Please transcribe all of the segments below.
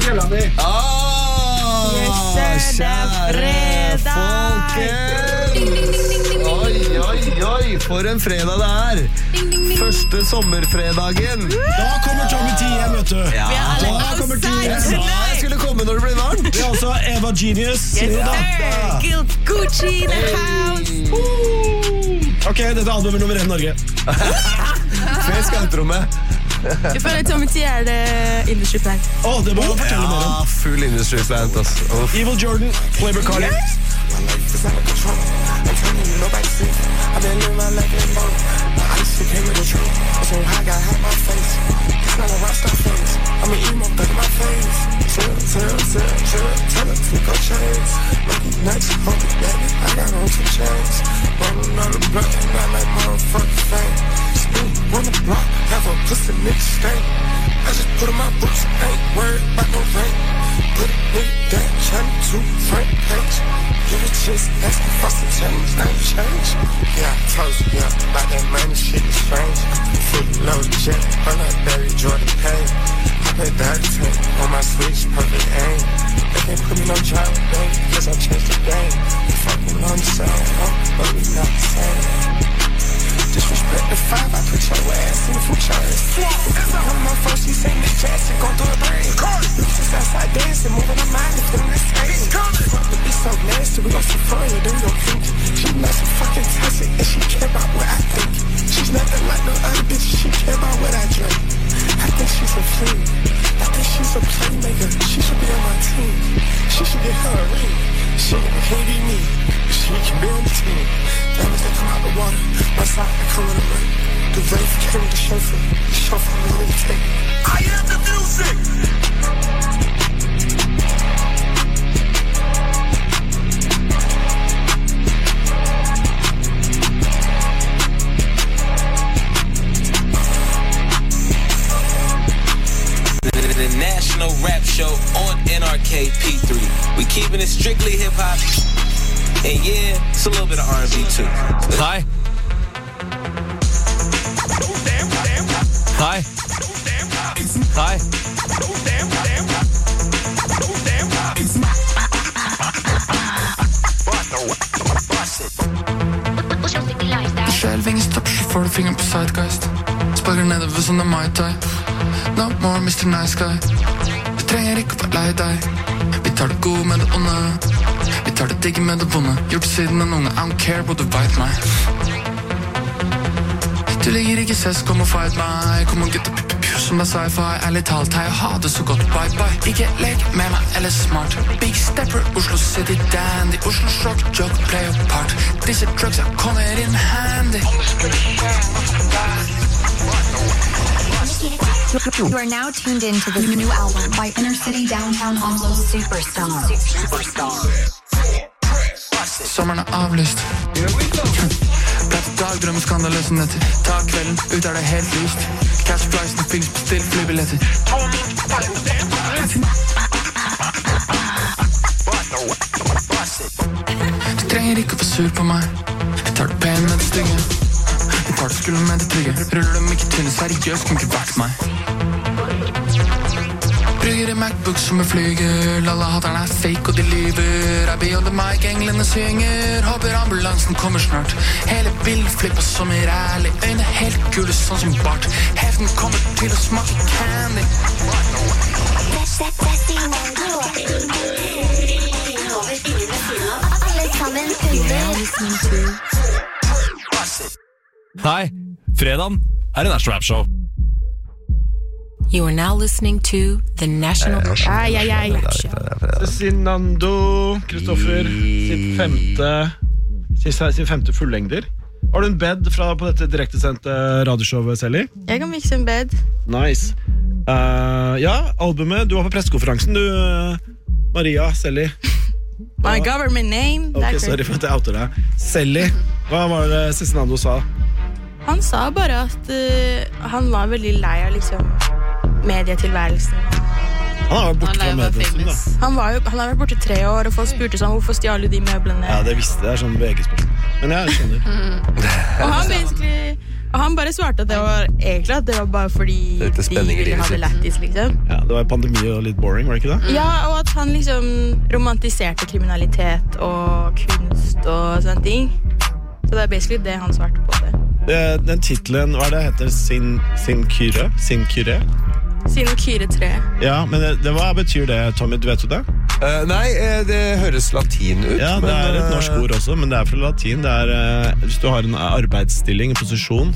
skrella mi. Yes, sir, det fredag. Oi, for en fredag det Første sommerfredagen. Da kommer Tommy T hjem, vet du. Ja. Da kommer outside Jeg sa tonight. jeg skulle komme når det blir varmt. Det altså Eva Genius. Yes, sir. Guilt Gucci in the house. Ok, dette er albumet nummer 1 i Norge. Fred skantrommet. Jeg føler Tommy T det industry plant. Det må jeg fortelle mer om. Full industry plant, altså. Evil Jordan, Playboy Cardi. My life is out of control. I'm telling you, nobody see. I've been living my life in both. The ice came with the truth. I'm so high, got hot my face. It's not a rockstar face. I'm an emo, back in my face. Tell her to go chase. Looking next, hope it, baby. I got on 2 chains. Rolling on the block, and I like motherfucking fame. Spin on the block, have a pussy nigga stay. I just put on my boots, ain't worried about no rain. Put a nigga down, channel 2, front page. Give a chase, ask me for some change, ain't change. Yeah, I told you, yeah, about that money, shit is strange. Fully loaded jet, on that Barry Jordan Payne. I pay that tank on my switch, perfect aim. They can't put me no job, baby, cause I changed the game. We fucking on the same, but we not the same. Disrespect the 5, I put your ass in the food chairs. One of my folks, she saying this jazz, she gon' do a brain. Just outside dancing, moving her mind, and feeling this pain. But be so nasty, we gon' see fun, then we gon' think. She not so fucking toxic, and she care about what I think. She's nothing like no other bitch, she care about what I drink. I think she's a fiend, I think she's a playmaker. She should be on my team, she should get her a ring. She can't be me, she can be on the team. Diamonds that come out the water, my side that come with the rain. The rave came with the chauffeur really take it. I am the music! The National Rap Show on NRK P3. We keeping it strictly hip-hop. And yeah, it's a little bit of R&B too. Hei. Hei. Hei. Skjelvingen stopper så får du fingeren på sidegeist. Sparker nedover sånn det Mai Tai. No more Mr. Nice Guy. Du trenger ikke å være lei deg. Vi tar det gode med det onde. Vi tar det digge med det vonde. Gjort siden en unge. I don't care hvor du vet meg. Du ligger ikke sess, kom og fight meg. Kom og gutta piu som det er sci-fi. Ærlig talt, jeg har det så godt, bye bye. Ikke lek med meg eller smart. Big Stepper, Oslo City Dandy. Oslo Shock, Jock, Play og Part. Disse drugs jeg kommer in handy. You are now tuned into the new album by Inner City Downtown Oslo Superstar. Sommeren er avlyst. Platt dagdrømmer skandaløse netter. Ta kvelden, ut er det helt lyst. Cash price, finnes på still flybilletter. Du trenger ikke å være sur på meg. Vi tar det pen med det stygge. Vi tar det skulden med det trygge. Ruller dem ikke tynne, seriøst kan ikke vært meg. Brygger i MacBook som en flyger. Alle haterne er fake og de lyver. I be on the mic, englene synger. Håper ambulansen kommer snart. Hele bilden flipper som i rally. Øyne helt gule sånn som Bart. Heften kommer til å smake candy. Hei. Fredagen er en National Rap Show. You are now listening to the National Cezinando, Kristoffer, sin femte fullengder. Har du en bed på dette direktesendte radioshowet, Selly? Jeg kan mikse en bed. Nice. Ja, albumet. Du var på pressekonferansen, du, Maria Selly. My government name. Ok, sorry for at jeg outer deg. Selly, hva var det Cezinando sa? Han sa bare at han var veldig lei av liksom medietilværelsen. Han har vært borte fra mediene, da. Han har vært borte 3 år, og folk spurte sånn, hvorfor stjal du de møblene? Ja, det visste jeg, sånn VG-spørsmål. Men jeg skjønner. Og han basically Han bare svarte at det var egentlig at det var bare fordi Litt de spenning i ville livet ha det sitt. lættis, liksom. Ja, det var pandemi og litt boring, var det ikke det? Ja, og at han liksom romantiserte kriminalitet og kunst og sånne ting. Så det er basically det han svarte på det. Den titlen, hva er det heter? Sin Kyrre? Siden Kyre 3. Ja, men hva betyr det, Tommy? Du vet jo det? Nei, det høres latin ut. Ja, det er et norsk ord også, men det er fra latin. Det er, hvis du har en arbeidsstilling, en posisjon,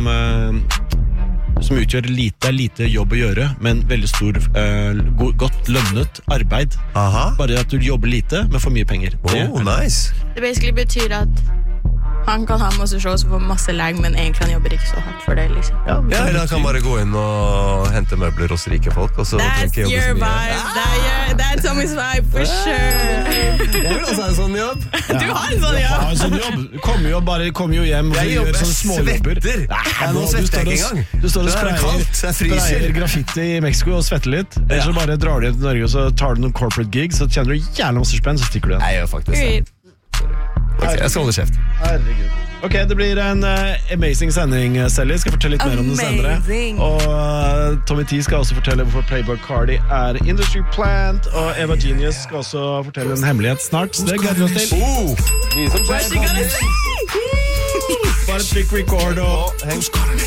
som utgjør lite jobb å gjøre, men veldig stor, godt lønnet arbeid. Bare at du jobber lite, men får mye penger. Nice. Det basically betyr at han kan ha masse shows og få masse lag, men egentlig han jobber ikke så hardt for det, liksom. Ja, eller han kan bare gå inn og hente møbler hos rike folk, og så That's trenger ikke your jobbe så mye. vibe. That's Tommy's vibe, for sure. Jeg vil også ha en sånn jobb. Du har en sånn, Ja, en sånn jobb. Kommer jo hjem og Jeg gjør jobber sånne småjobber. svetter. Nå svetter jeg ikke engang. Du står og Det er kaldt, så jeg fryser. sprayer graffiti i Mexico og svetter litt. Eller så bare drar du hjem til Norge og så tar du noen corporate gigs, så tjener du jævlig masse spenn, så stikker du igjen. Nei, jeg gjør faktisk det. Ok, jeg skal holde kjeft. Herregud. Ok, det blir en amazing sending, Sally. Skal fortelle litt mer om den senere. Amazing. Og Tommy T skal også fortelle hvorfor Playboy Cardi er industry plant, og Eva Genius skal også fortelle en hemmelighet snart. Så det gleder vi oss til. Mye som skjer. Bare trykk record og Heng.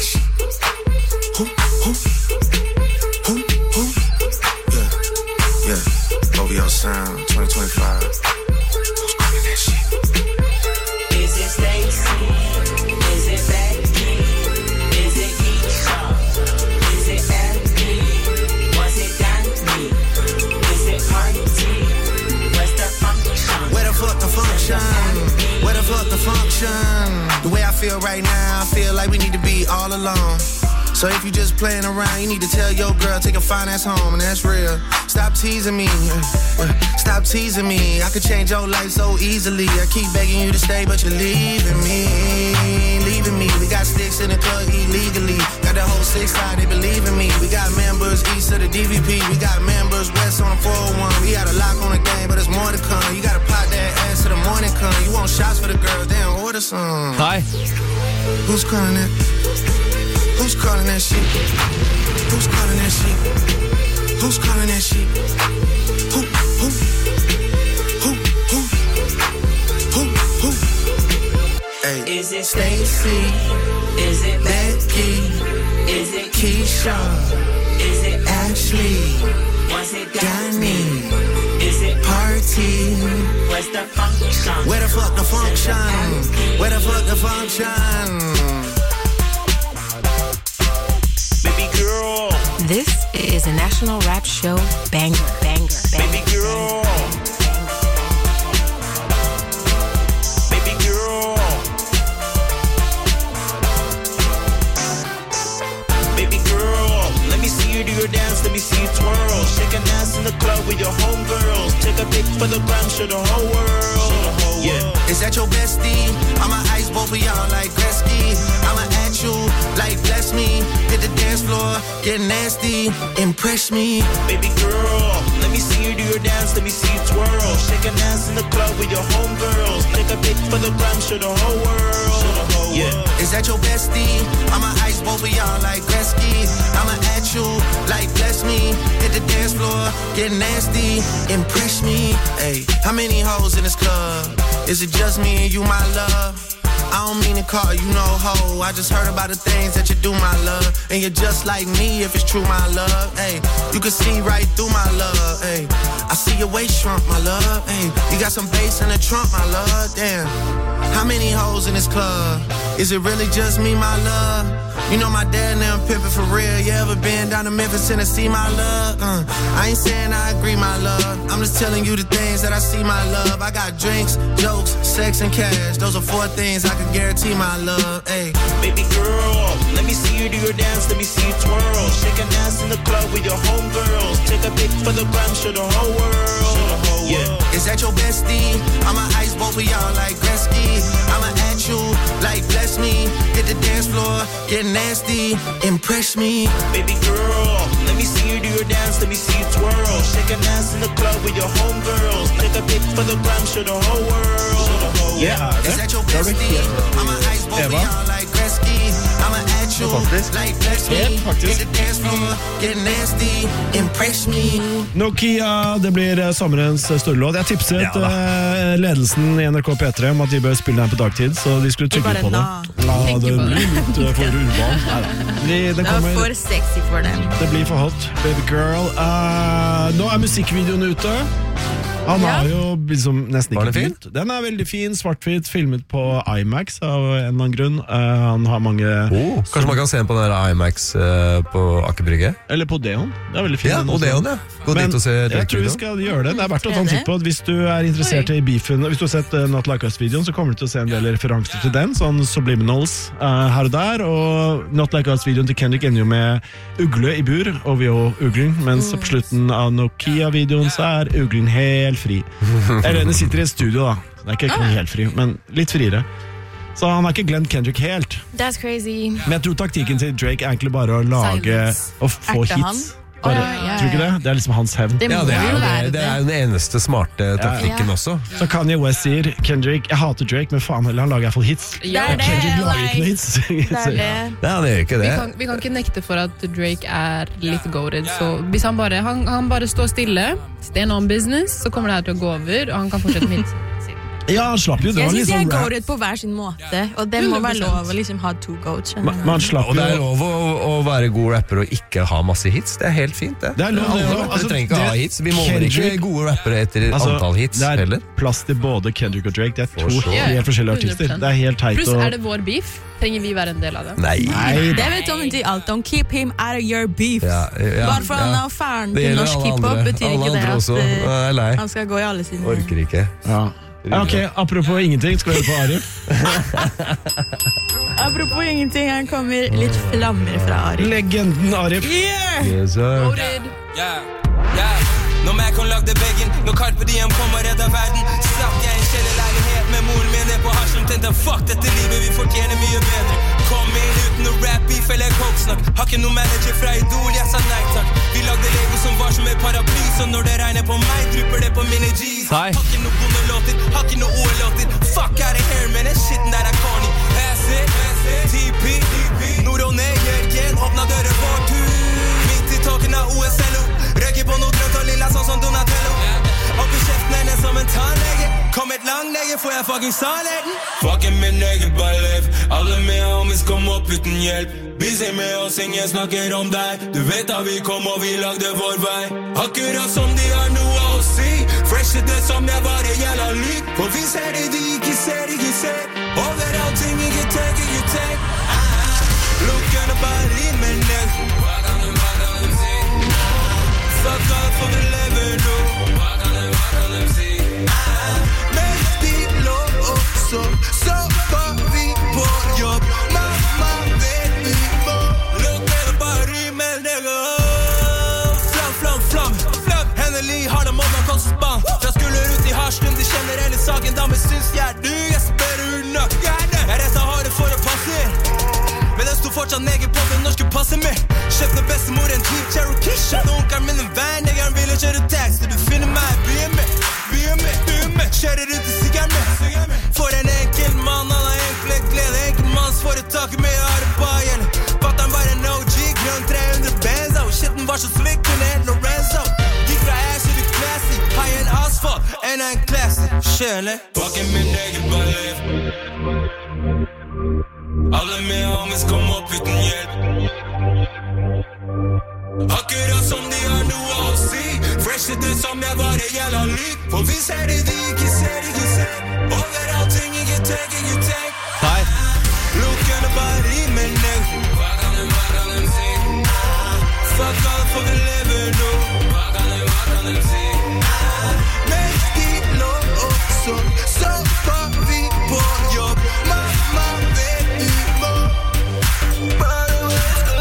Yeah, OVO Sound 2025. Who's calling that shit? Is it Stacy? Is it Becky? Is it Keisha? Is it Andy? Was it Danny? Is it Party? Where's the function? Where the fuck the function? Where the fuck the function? The way I feel right now, I feel like we need to be all alone. So if you just playing around, you need to tell your girl, take a fine ass home, and that's real. Stop teasing me, stop teasing me. I could change your life so easily. I keep begging you to stay, but you're leaving me. We got sticks in the club illegally. Got the whole 6 side, they believe in me. We got members east of the DVP. We got members west on the 401. We got a lock on the game, but there's more to come. You gotta pop that ass till the morning come. You want shots for the girls, then order some. Hei. Who's calling that? Who's calling that shit? Who's calling that shit? Who's calling that shit? Who? Hey. Is it Stacy? Is it Becky? Is it Keisha? Is it Ashley? Was it Danny? Is it Party? Where's the function? Where the fuck the function? Where the fuck the function? Baby girl, This is a National Rap Show banger. baby girl, baby girl, baby girl. Let me see you do your dance, let me see you twirl. Shake an ass in the club with your homegirls. Take a pic for the gram, show the whole world. Yeah. Is that your bestie? I'ma ice both of y'all like Gretzky. I'ma at you like bless me. Hit the dance floor, get nasty, impress me. Baby girl, let me see you do your dance, let me see you twirl. Shake an ass in the club with your homegirls. Take a pic for the gram, show the whole world. Yeah. Is that your bestie? I'ma ice both of y'all like Gretzky. I'ma at you like bless me. Hit the dance floor, get nasty, impress me. Hey, how many hoes in this club? Is it just me and you, my love? I don't mean to call you no hoe. I just heard about the things that you do, my love. And you're just like me if it's true, my love. Hey, you can see right through my love. Hey, I see your waist shrunk, my love. Hey, you got some bass in the trunk, my love. Damn, how many hoes in this club? Is it really just me, my love? You know my dad and them pimpin' for real. You ever been down to Memphis, Tennessee, my love? I ain't saying I agree, my love. I'm just telling you the things that I see, my love. I got drinks, jokes, sex, and cash. Those are 4 things I can guarantee, my love. Hey, Baby girl, let me see you do your dance, let me see you twirl. Shake an ass in the club with your homegirls. Take a pic for the gram, show the whole world. Yeah. is that your bestie? I'ma ice both of y'all like Gretzky. I'ma at you like bless me. Hit the dance floor, get nasty, impress me. Baby girl, let me see you do your dance, let me see you twirl. Shake an ass in the club with your homegirls. Take a pic for the gram, show the whole world. Yeah, Is that your bestie? I'ma ice both of Eva. y'all like Gretzky. I'ma Fantastisk. Like flex me, Helt faktisk. hit the dance floor, get nasty, impress me. Nokia, det blir sommerens store låt. Jeg tipset ledelsen i NRK P3 om at de bør spille den på dagtid, så de skulle trykke på det. La det bli litt for urbant. Det var for sexy for dem. Det blir for hot, baby girl. Nå er musikkvideoen ute. Han har jo liksom nesten Var ikke den fin? begynt. Den er veldig fin, svart-hvitt, filmet på IMAX av en eller annen grunn. Han har mange... Kanskje man kan se den på den der IMAX på Aker Brygge? Eller på Odeon. Det er veldig fin. Ja, den også. Odeon, ja. Gå Men dit og se jeg tror vi Drake-videoen. skal gjøre det. Det er verdt å ta en titt på. Hvis du er interessert i beefen, hvis du har sett Not Like Us-videoen, så kommer du til å se en del referanser til den, sånn subliminals her og der. Og Not Like Us-videoen til Kendrick ender jo med ugle i bur, og vi og uglen, mens på slutten av Nokia-videoen så er uglen helt fri. Eller den sitter i et studio, da. Den er ikke helt fri, men litt friere. Så han har ikke glemt Kendrick helt. That's crazy. Men jeg tror taktikken til Drake er egentlig bare å lage og få Er det han? hits. Bare, Ja. Tror du ikke det? Det er liksom hans hevn. Det må Ja, det er jo jo være det er jo den eneste smarte taktikken Ja. også. Så Kanye West sier Kendrick, jeg hater Drake, men faen heller, han lager i hvert fall hits. Det er det, Kendrick lager ikke noe like, hits. det er det. Nei, han gjør ikke det. Vi kan ikke nekte for at Drake er litt goated, så hvis han bare står stille, stand on business, så kommer det her til å gå over, og han kan fortsette med hits. Ja, han slapp jo. Det Jeg var synes litt jeg sånn går rap. ut på hver sin måte, og det må være 100%. lov å liksom ha to goats. Men han slapp Og det er jo. lov å være god rapper og ikke ha masse hits. Det er helt fint, det. Det er lov, det Alle også. rappere Altså, trenger ikke ha det- hits. Vi måler ikke Kendrick- gode rappere etter Altså, antall hits det er heller. plass til både Kendrick og Drake. Det er For to så. helt forskjellige artister. 100%. Det er helt teit Pluss å... er det vår beef, trenger vi være en del av det. Nei. Det vet Tommy til alt. Don't keep him out of your beef. Ja, ja, Bare for han ja. er faren Det til gjelder norsk alle hiphop, andre. betyr Alle ikke det andre også. at Jeg er lei. han skal gå i alle sine... Orker ikke. Ja. Ja, ok, apropos ingenting, skal vi høre på Arif? Apropos ingenting, han kommer litt flammer fra Ari. Legenden Arif. Yes, sir. Når Macon lagde veggen, når Carpe Diem kom og redda verden, satt jeg i en kjellerleilighet med moren min ned på hasjen, tenkte fuck dette livet, vi fortjener mye bedre. Kom inn uten noe rap-beef eller coke-snakk, har ikke noe manager fra Idol, jeg sa nei takk. Vi lagde Lego som var som et paraply, så når det regner på meg, drypper det på mine G's. Hei. Har ikke noe bondelåter, har ikke noe OL-låter, fuck out of here, man, den shitten der er corny. Acid, TP, Nord og ned, Jørgen, åpna dører for tur. Midt i tåken av OSLO, røyker på noe grønt og lilla sånn som Donatello. Opp i kjeften henne som en tannlege, kom et lang lege, får jeg fucking sannheten. Fucking min egen ballef, alle med homies kom opp uten hjelp. Busy med oss, ingen snakker om deg, du vet at vi kom og vi lagde vår vei. Akkurat som de har noe å si, fresh det som jeg var i jævla lyk. For vi ser det de ikke ser, overalt ting ikke tenk. Lukkerne bare rimer ned. Hva kan de si? Fuck off for vi lever nå. Hva kan de si? Mens de lå også, så var vi på jobb. Mamma vet vi må. Lukkerne bare rimer ned. Flam. Endelig har de måttet koste spann. Da skulle ut i harslen, de kjenner hele saken. Damer syns jeg er du, jeg spør hun nok. Jeg retta harde for å passe inn, men den stod fortsatt neger på den norske passet med. Kjøpte bestemor en Jeep Cherokee, kjøpte onkelen min en van, negeren ville kjøre taxi. Du finner meg i byen med, kjører ut i sigeren med. For en enkel mann, han har enkle glede, enkeltmannsforetaket med arbeid. Fatteren var en OG, grønn 300 benzo, shitten var så slick, kunne hent Lorenzo. Gikk fra ash til classy, high en asfalt, en classy. Skjønner? Bakken min egen ballef. Alle med homies kom opp uten hjelp. Akkurat som de har noe å si, fresh det som jeg var i jævla lyk. For vi ser det de ikke ser, overalt ting ikke tenk. Hei. Lukkerne bare rimer ned. Hva kan de si? Fuck alt for vi lever nå. Hva kan de si? Mens de lå også, så var vi på jobb. Mamma vet vi må. Bare husk å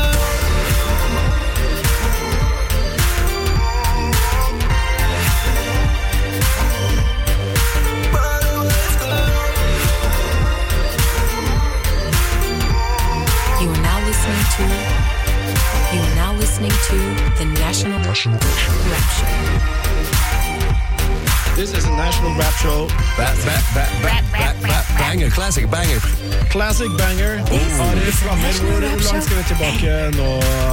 You are now listening to the National Rap Show. This is a national rap show. Banger, classic banger. Classic banger. Ari Flammer, hvor langt skal vi tilbake nå?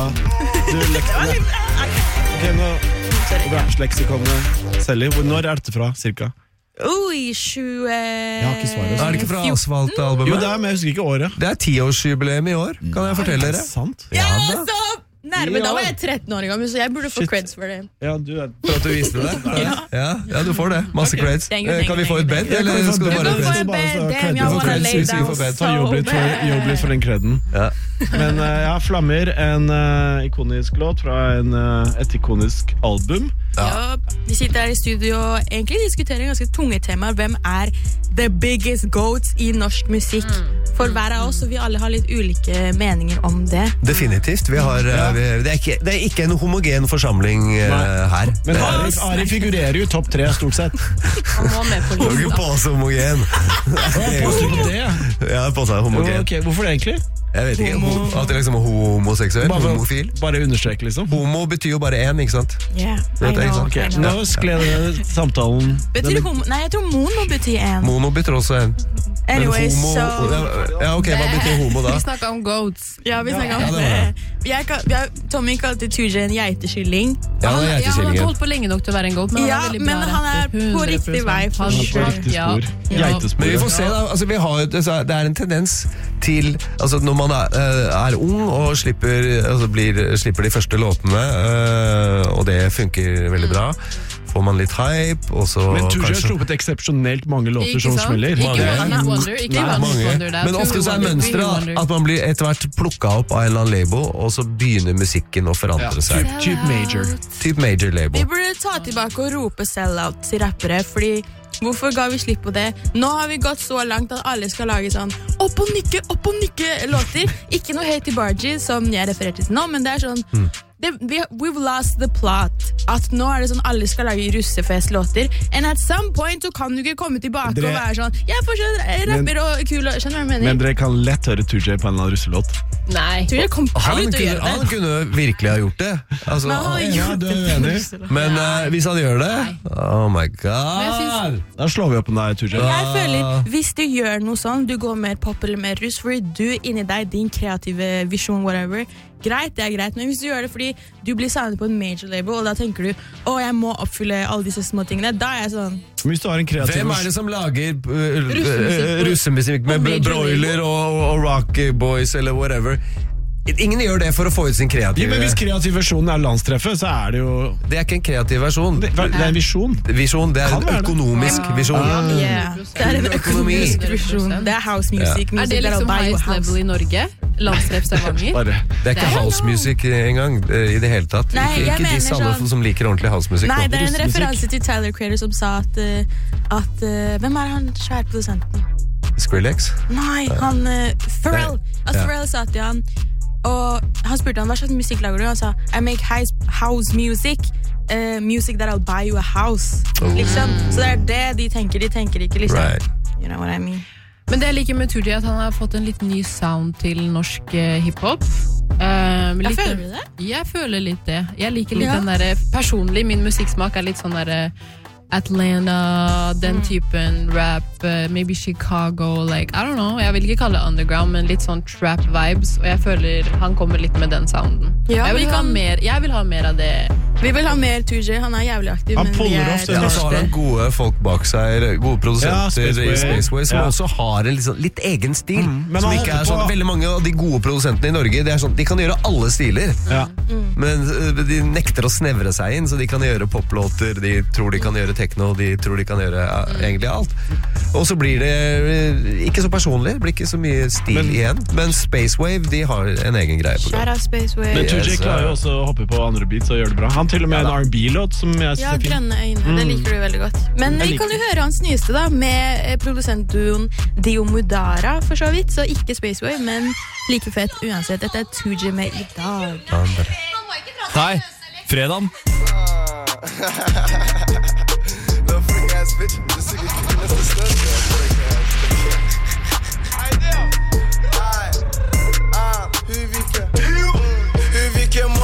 Du lekte det. Ok, nå Rapsleksikone. Selly, når dette fra, cirka? Oi, 20... Jeg har ikke svaret. Er det ikke fra Asfalt-albumet? Jo, det men jeg husker ikke året. Det 10-årsjubileum i år, kan jeg fortelle dere. Sant? Ja, så nærme, da var jeg 13 år gammel, så jeg burde få creds for det. Ja, du er... For at du visste det? Ja, du får det. Masse creds. Kan vi få et bed, eller skal du bare... Du kan få et bed, damn, jeg wanna lay down so Jobb litt for den kredden. Men ja, Flammer, en ikonisk låt fra et ikonisk album. Ja, vi sitter her i studio og egentlig diskuterer ganske tunge temaer. Hvem er the biggest goats i norsk musikk? For hver av oss, og vi alle har litt ulike meninger om det. Definitivt. Det er ikke en homogen forsamling her. Men Ari figurerer jo topp 3 stort sett. Han må med på Du er ikke på så homogen. Påstår på det? Ja, på seg homogen. Ok, hvorfor det egentlig? Jeg vet ikke, at det liksom er homoseksuell, homofil. Bare understrek liksom. Homo betyr jo bare en, ikke sant? Yeah, I know. Nå skled samtalen. Betyr det homo? Nei, jeg tror mono betyr en. Mono betyr også en. Anyway, så... Ja, ok, hva betyr homo da? Vi snakket om goats. Ja, vi snakket om det. Tommy kalte Tuje en geiteskylling. Ja, han har ikke holdt på lenge nok til å være en goat, men han er veldig bra. Men han er på riktig vei. Han er på riktig spor. Geitespor. Men vi får se da, altså, det er en tendens til, altså når man er ung og slipper de første låtene, og det funker veldig bra, får man litt hype, og så men Tuje har kanskje... sluppet eksepsjonelt mange låter som smeller. Ikke One Wonder, men ofte så er mønstret at man blir etter hvert plukket opp av en eller annen label, og så begynner musikken å forandre seg. Typ major label. Vi burde ta tilbake og rope sellout til rappere, fordi hvorfor ga vi slipp på det? Nå har vi gått så langt at alle skal lage sånn opp og nikke låter. Ikke noe hate i Bargy, som jeg refererte til nå, men det er sånn we've lost the plot. At nå er det sånn alle skal lage russefest-låter. And at some point så kan du ikke komme tilbake og være sånn jeg er fortsatt rapper og kul. Skjønner du hva jeg mener? Men dere kan lett høre Tuje på en eller annen russelåt. Nei. Han kunne virkelig ha gjort det. Altså, men hvis han gjør det, oh my god. Da slår vi opp på deg, Tuje. Jeg føler, hvis du gjør noe sånn, du går mer pop eller mer russ, fordi du inni deg, din kreative visjon, whatever, greit, det er greit, men hvis du gjør det fordi du blir signet på en major label, og da tenker du, jeg må oppfylle alle disse små tingene, da er jeg sånn... Hvis du har en kreativ... Hvem er det som lager russemusikk med Broiler og Rock Boys eller whatever? Ingen gjør det for å få ut sin kreative... Men hvis kreativ versjonen er landstreffet, så er det jo... Det er ikke en kreativ versjon. Det er en visjon. Visjon, det er en økonomisk visjon. Det er en økonomisk visjon. Det er house music. Er det liksom highest level i Norge? Landstreff Stavanger? Det er ikke house music engang i det hele tatt. Ikke de samme som liker ordentlig house music. Nei, det er en referanse til Tyler Creator som sa at hvem er han svære produsenten? Skrillex? Nei, han Pharrell. Pharrell sa til han, og han spurte han, hva slags musikk lager du? Han sa, I make house music, music that I'll buy you a house. Liksom. Så det er det de tenker ikke liksom. You know what I mean? Men det jeg liker med Tuje er at han har fått en litt ny sound til norsk hiphop. Føler du det? Jeg føler litt det. Jeg liker litt den der, personlig, min musikksmak er litt sånn der Atlanta, den typen rap, maybe Chicago, like, I don't know, jeg vil ikke kalle det underground, men litt sånn trap vibes, og jeg føler han kommer litt med den sounden. Ja, jeg vil ha mer av det. Vi vil ha mer Tuje, han er jævlig aktiv, men vi er så har han gode folk bak seg, gode produsenter i Spaceway, som også har en litt egen stil, som ikke er sånn, veldig mange av de gode produsentene i Norge, det er sånn, de kan gjøre alle stiler, men de nekter å snevre seg inn, så de kan gjøre poplåter, de tror de kan gjøre techno, de tror de kan gjøre egentlig alt. Og så blir det ikke så personlig, det blir ikke så mye stil igjen, men Spacewave, de har en egen greie på gang. Men Tuje klarer jo også å hoppe på andre beats og gjøre det bra. Han til og med en R&B-låt som jeg synes er fin. Ja, grønne øyne, det liker du veldig godt. Men vi kan jo høre hans nyeste da, med produsentduoen Dio Mudara, for så vidt, så ikke Spacewave, men like fett uansett. Dette er Tuje med I dag. Hei, fredag. Bitch, the sick is kicking us the stuff. Hur vilken morning sen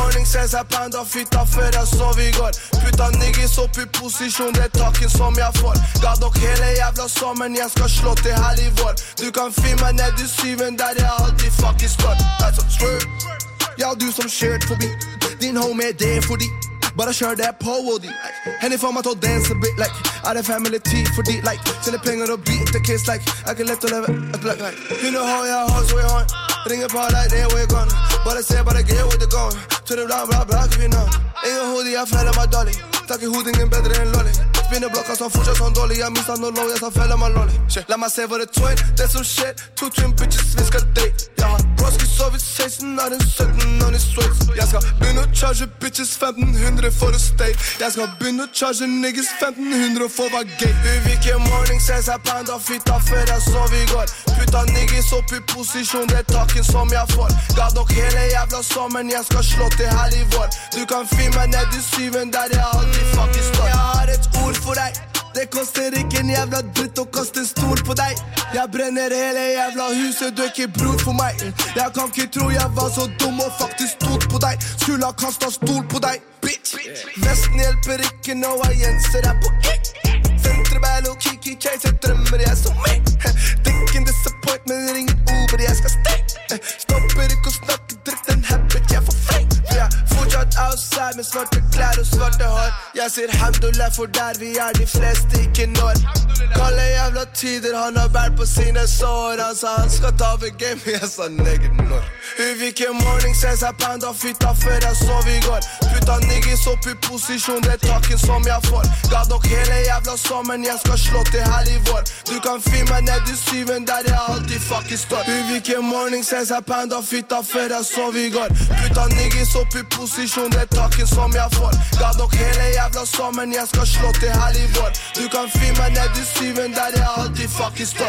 pound av fitta før jeg sov I går Putta niggis opp I posisjon, det takken som jeg får Ga dok hele jævla sommeren, jeg skal slå til hel I vår Du kan finne meg ned I syven, der jeg alltid fucking står Altså, swear Ja, du som kjørt forbi Din home det fordi Bare kjør det på og de Henne får meg til å dance a bit like det family tea fordi like Sine penger og beat the kiss like Jeg kan lett å leve like You know how jeg har så jeg har Ringer på like det where you gone Bare se, bare get where you going To the bla bla bla, give you know Ingen hodet, jeg føler meg dårlig Takk I hodet, ingen bedre enn lolly Spinner blokka som fortsatt sånn dårlig Jeg mistet noe lov, jeg så føler meg lolly La meg se hvor det twin, det som skjer 2 twin bitches, vi skal date Jeg har broski sovet 16 av den 17 on I sweats Jeg skal begynne å charge bitches 1500 for å stay Jeg skal begynne å charge niggas 1500 for å være gay Hvilke morning ses jeg pound av fitta før jeg sov I går Putta niggas opp I posisjon, det takken som jeg får Ga dok hele jævla sommeren, jeg skal slå til hel I vår Du kan finne meg ned I syven, der jeg alltid fucking står Jeg har et ord for deg Det koster ikke en jævla dritt å kaste en stol på deg Jeg brenner hele jævla huset, du ikke bror for meg Jeg kan ikke tro jeg var så dum og faktisk stod på deg Skulle ha kastet stol på deg, bitch Vesten hjelper ikke nå jeg gjenser deg på kick Sentrabell og Kiki Chase, jeg drømmer jeg som meg Dikken disappointment, ringen Uber, jeg skal stay Stopper ikke å snakke dritt, en habit jeg får fake Fortsatt outside med svarte klær og svarte hår Jeg sier hamdulillah for der vi de fleste ikke når Kalle jævla tider, han har vært på sine sår Han sa han skal ta over game, jeg sa negger når Hvilke morning ses jeg pound av fitta før jeg sov I går Putta niggis opp I posisjon, det takken som jeg får Ga dok hele jævla sommeren, jeg skal slå til hel I vår Du kan finne meg ned I syven, der jeg alltid fucking står Hvilke morning ses jeg pound av fitta før jeg sov I går Putta niggis opp I posisjon, det takken som jeg får Ga dok hele jævla sommeren, jeg skal slå til hel I vår Du kan finne meg ned I syven, der jeg alltid fucking står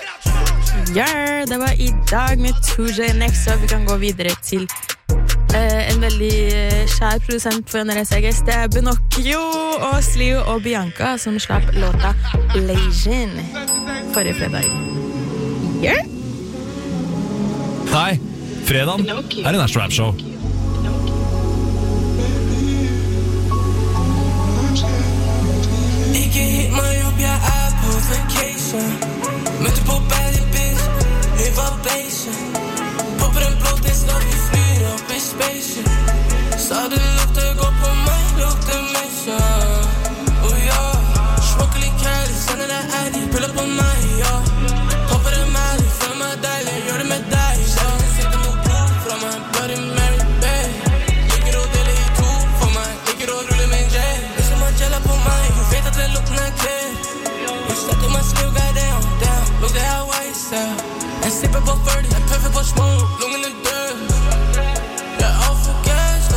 Ja, det var I dag med 2J Next Så vi kan gå videre til en veldig kjær produsent for NRS-EGS Det Benocchio og Slio og Bianca som slapp låta Legend forrige fredag Ja Hei, fredagen en National Rap Show Ikke hit meg opp, jeg på vacation Møtte på Bally Bitch, I var basic Popper en blå, det skal vi flyr opp I spaceship Sa det lukte gå på meg, lukte meg så Oh ja, smoker litt kære, sender deg ærlig Puller på meg, ja Popper en mærlig, føler meg deilig Gjør det med deg, ja Sitter noe blod fra meg, Bloody Mary, babe Liker å dele I to for meg Liker å rulle min J Hvis du må gjelda på meg, hun vet at det lukten clear Jeg snakker meg skriv, goddamn, damn Look at how I sell Jeg sipper på 40, jeg pøffer på smoke Lungene dør Jeg alt for gas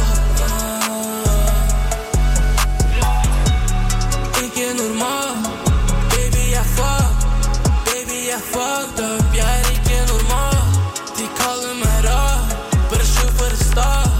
Ikke normal Baby, jeg fucked up Jeg ikke normal De kaller meg rar Bare shoot for a star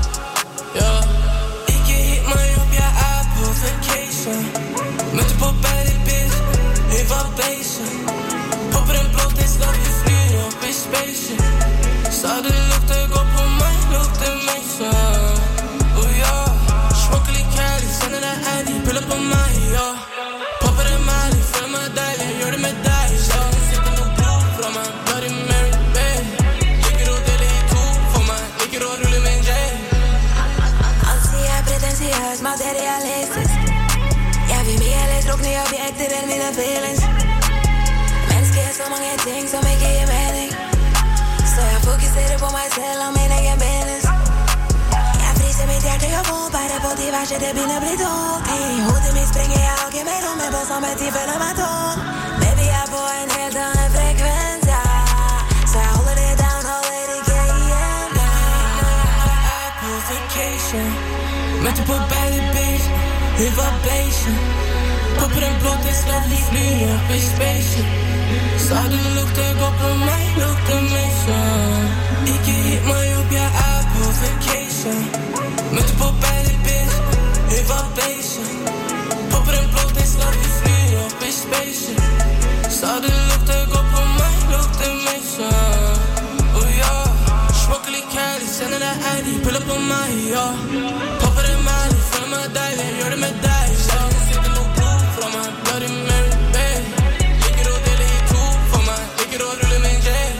Ikke hit meg opp, jeg på vacation Møtte på Bally Bitch I var basic Popper en blå, det skal vi flyr opp I spaceship Sa det lukte gå på meg, lukte meg så Oh ja, smoker litt kærlig, sender deg ærlig Puller på meg, ja Popper en mærlig, føler meg deilig Gjør det med deg, ja Sitter noe blod fra meg, Bloody Mary, babe Liker å dele I to for meg Liker å rulle min J Alltid jeg pretensiøs, materialistisk Jeg vil mye eller drukne I objekter enn mine feelings Mennesker så mange ting som ikke gir mening Så jeg fokuserer på meg selv og min egen business Jeg friser mitt hjerte og får bare på diverse Det begynner å bli tungt I hodet mitt sprenger jeg har ikke mer om Men på samme tid føler meg tom Baby jeg er på en helt annen frekvens ja. Så jeg holder det down, holder ikke igjen Jeg er på vacation Møtte på Bally Bitch I var basic Popper en blå, det skal vi flyr opp I spaceship Sa det lukte gå på meg, lukte meg så Ikke hit meg opp, jeg er på vacation Møtte på Bally Bitch I var basic Popper en blå, det skal vi flyr opp I spaceship Sa det lukte gå på meg, lukte meg så Oh ja, smoker litt kærlig, sender deg ærlig Puller på meg mig, ja. Popper det mig, føler mig dejlig, gjør det med dig, ja. Sitter nu blod fra mig, gør det med mit bag. Ikke du dele i to for mig, ikke du rulle min jag.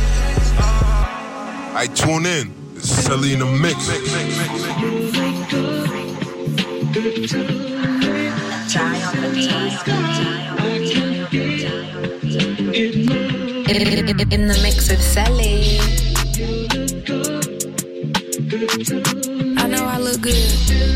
I tune in, it's Selly in the mix. In the mix with Sally. I know I look good.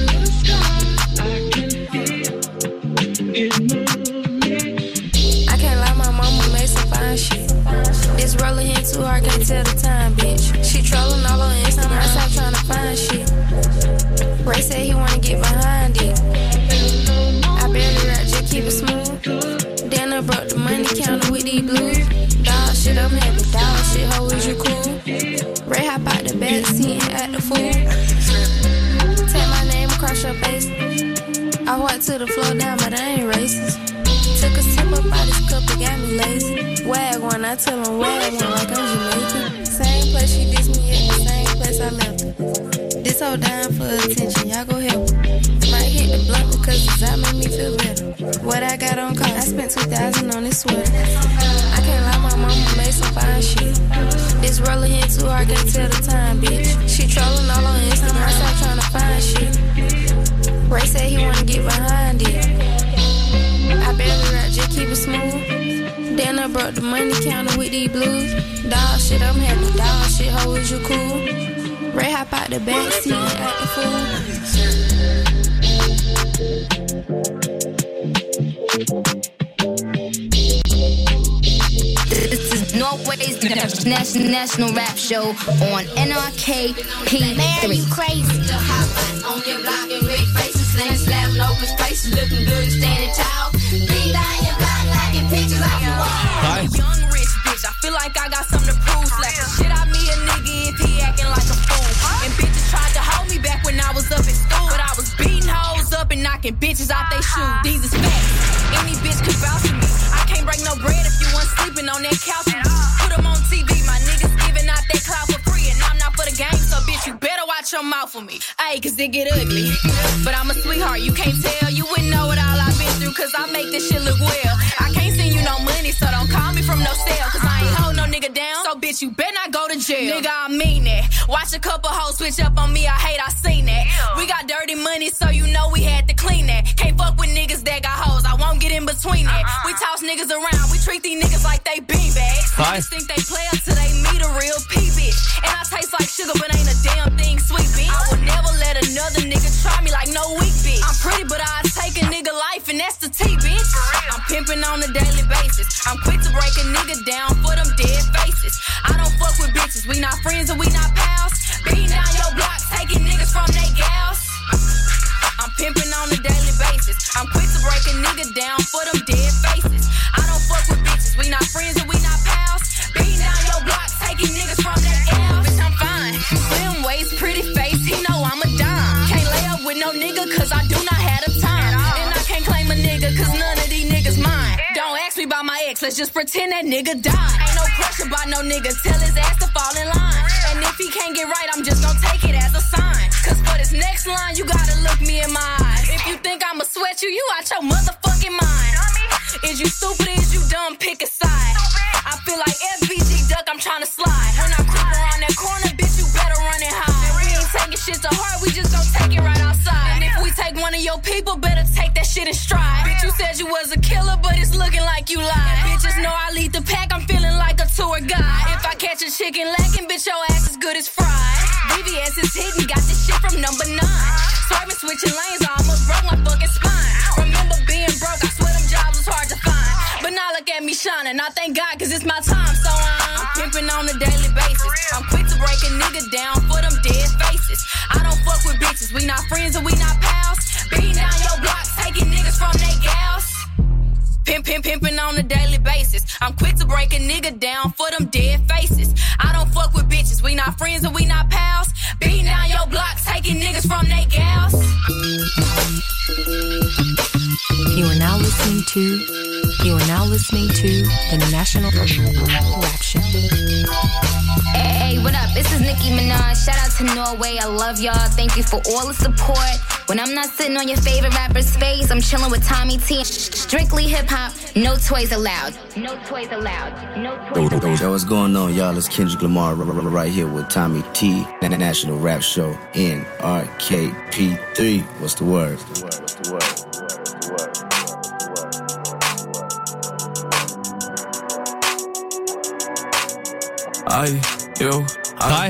I can't lie, my mama made some fine shit. This rolling here too hard, can't tell the time, bitch. She trolling all on Instagram, I stop trying to find shit. Ray said he wanna get behind it. I barely rap, just keep it smooth. Then I broke the money counter with these blues. Dog shit, I'm happy. Dog shit, ho, is you cool? Ray hop out the back seat and act the fool. Take my name across your face. I walked to the floor down, but I ain't racist. Took a sip up out this cup, it got me lazy. Wag one, I tell him wag one like I'm Jamaican. Same place she dissed me at, the same place I left her. This whole down for attention, y'all go help her. Might hit the blunt because that made me feel better. What I got on call, I spent $2,000 on this sweater. I can't lie, my mama made some fine shit. This roller here too hard, can't tell the time, bitch. She trolling all on Instagram, I stop trying to find shit. Ray said he wanna get behind it. I barely rap, just keep it smooth. Then I broke the money counter with these blues. Dog shit, I'm happy. Dog shit, ho, is you cool? Ray hop out the back seat and act the fool. This is Norway's national rap show on NRK P3. Man, you crazy. The hot button on your block and big faces, slam, slamming open spaces, looking good, standing tall. Be down your block, liking pictures off the wall. Young rich bitch, I feel like I got something to prove. Slap the shit out me a nigga if he acting like a fool. And bitches tried to hold me back when I was up in school, but I was beating hoes up and knocking bitches out they shoes. These is facts. Any bitch could vouch for me. I can't break no bread if you weren't sleeping on that couch with me. Put them on TV, my niggas giving out that clout for free, and I'm not for the game, so bitch, you better watch your mouth for me. Ayy, cause it get ugly. But I'm a sweetheart, you can't tell. You wouldn't know what all I've been through, cause I make this shit look well. I can't send you no money, so don't call me from no cell, cause I ain't hold no nigga down, so bitch, you better not go to jail. Nigga, I mean that. Watch a couple hoes switch up on me, I hate I seen that. We got dirty money, so you know we had to clean that. Can't fuck with niggas that got hoes, I won't get in between that. We toss niggas around, we treat these niggas like they beanbags. Niggas think they play up till they meet a real P bitch. And I taste like sugar, but ain't a damn thing sweet, bitch. I would never let another nigga try me like no weak bitch. I'm pretty, but I take a nigga life, and that's the T, bitch. I'm pimping on a daily basis. I'm quick to break a nigga down for them dead faces. I don't fuck with bitches, we not friends and we not pals. Beating down your block, taking niggas from they gals. I'm pimping on a daily basis. I'm quick to break a nigga down for them dead faces. I don't fuck with bitches, we not friends and we not pals. Beating down your block, taking niggas from they gals. Bitch, I'm fine. Slim waist, pretty face, he know I'm a dime. Can't lay up with no nigga, cause I do not have the time. And I can't claim a nigga, cause none of these niggas mine. Don't ask me about my ex, let's just pretend that nigga died. Ain't no pressure by no nigga, tell his ass to fall in line. And if he can't get right, I'm just gonna take it as a sign. Cause for this next line, you gotta look me in my eyes. If you think I'ma sweat you, you out your motherfucking mind. Is you stupid, is you dumb, pick a side. I feel like FBG duck, I'm tryna slide. When I creep around that corner, bitch, you better run and hide. We ain't taking shit to heart, we just gon' take it right outside. And if we take one of your people, better take that shit in stride. Bitch, you said you was a killer, but it's looking like you lied. Bitches know I lead the pack, I'm feeling like a tour guide. If I catch a chicken lacking, bitch, your ass is good as fried. BBS is hitting, got this shit from number 9. Swerving, switching lanes, I almost broke my fucking spine. Remember being broke, I swear them jobs was hard to find. But now look at me shining, I thank God cause it's my time. So I'm pimping on a daily basis. I'm quick to break a nigga down for them dead faces. I don't fuck with bitches, we not friends and we not pals. Beating down your block, taking niggas from they gals. Pimping on a daily basis. I'm quick to break a nigga down for them dead faces. I don't fuck with bitches, we not friends and we not pals. Beating down your block, taking niggas from they gals. You are now listening to the National Rap Show. Hey, Hey, what up? This is Nicki Minaj. Shout out to Norway. I love y'all. Thank you for all the support. When I'm not sitting on your favorite rapper's face, I'm chilling with Tommy T. Strictly hip-hop, no toys allowed. No toys allowed. No toys allowed. Yo, what's going on, y'all? It's Kendrick Lamar right here with Tommy T. National Rap Show, NRKP3. What's the word? Ai, yo, ai.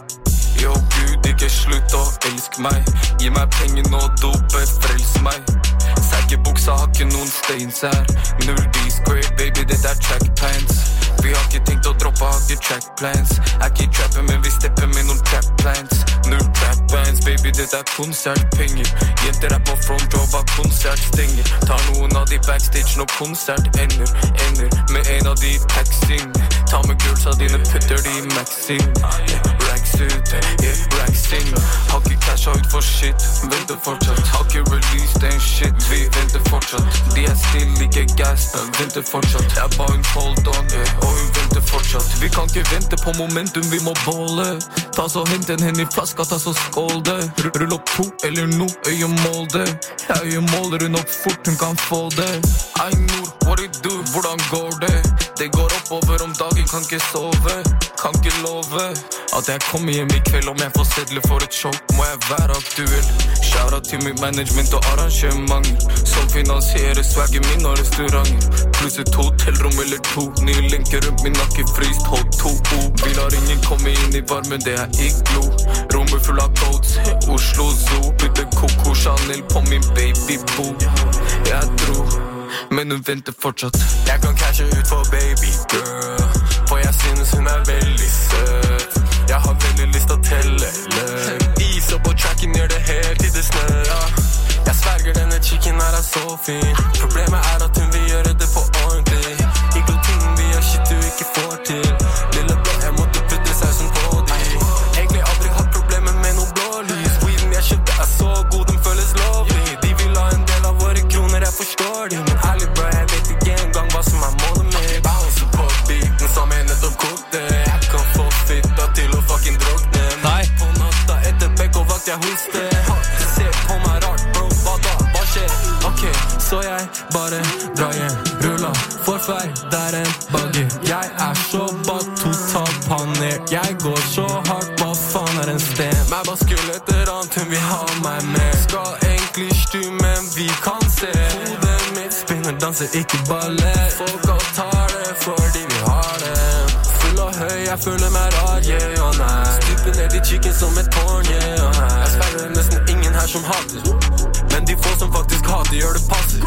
Yo, Gud, ikke slutt å elske meg. Gi meg penger nå, dope, frels meg. Seggebuksa har ikke noen stains her. Null D-square, baby, det track pants. Vi har ikke tenkt å droppe, har ikke track plans. Ikke trappen, men vi stepper med noen trap plans. Null trap bands, baby, det konsertpenger. Jenter på front row, hva konsert stenger. Tar noen av de backstage når konsert ender med en av de taxing. Ta med girlsa dine, putter de i maxing. Racks ut, racks in. Har ikke casha ut for shit, venter fortsatt. Har ikke released den shit, vi venter fortsatt. De still ikke gas, venter fortsatt. Jeg bare en hold on, og hun venter fortsatt. Vi kan ikke vente på momentum, vi må båle. Ta så hent en henne i flaska, ta så skål det. Rull opp 2 eller noe, øyemål det. Øyemåler hun opp fort, hun kan få det. I know what it do, hvordan går det? Det går oppover om dagen, kan ikke sove. Kan ikke love at jeg kommer hjem i kveld. Om jeg får sedle for et show, må jeg være aktuell. Shout out til mitt management og arrangementer som finansierer swagget min og restauranter. Pluss et hotellrom eller 2. Nye lenker rundt min nakke, fryst, hold 2 Vi lar ingen komme inn i varmen, det iglo. Rommet full av coats, Oslo Zoo. Bytte Coco Chanel på min babyboo. Jeg tror, men hun venter fortsatt. Jeg kan cashe ut for baby girl, for jeg synes hun veldig søt. Jeg har veldig lyst til å telle løp. Is opp på tracken, gjør det helt til det snør, ja. Jeg sverger denne chicken her så fin. Problemet at hun vil gjøre det på ordentlig. Ikke ting vi gjør shit du ikke får til. Lille blå, jeg måtte putte sausen på de. Egentlig aldri hatt problemer med noe blå lys. Weeden jeg kjøpte så god, den føles lovlig. De vil ha en del av våre kroner, jeg forstår de. Men ærlig bro, jeg vet ikke engang hva som målet mitt. Bounce på beaten som jeg nettopp kokte. Jeg kan få fitta til å fucking drukne. Nei. På natta etter bekk og vakt jeg hoste. Du ser på meg rart bro, hva da? Hva skjer? Ok, så jeg bare drar hjem. Rulla for feil, der en bagger. Jeg så bare totalt panert. Jeg går så hardt, hva faen en sten? Meg bare skulle etter annet, hun vil ha meg med. Skal egentlig styr, men vi kan se. Hodet mitt spinner, danser ikke ballet. Folk og tar det fordi vi har det. Full og høy, jeg føler meg rar, yeah og nei. Stuper ned i chicken som et tårn, yeah og nei. Jeg sverger nesten ingen her som hater, men de få som faktisk hater, gjør det passer.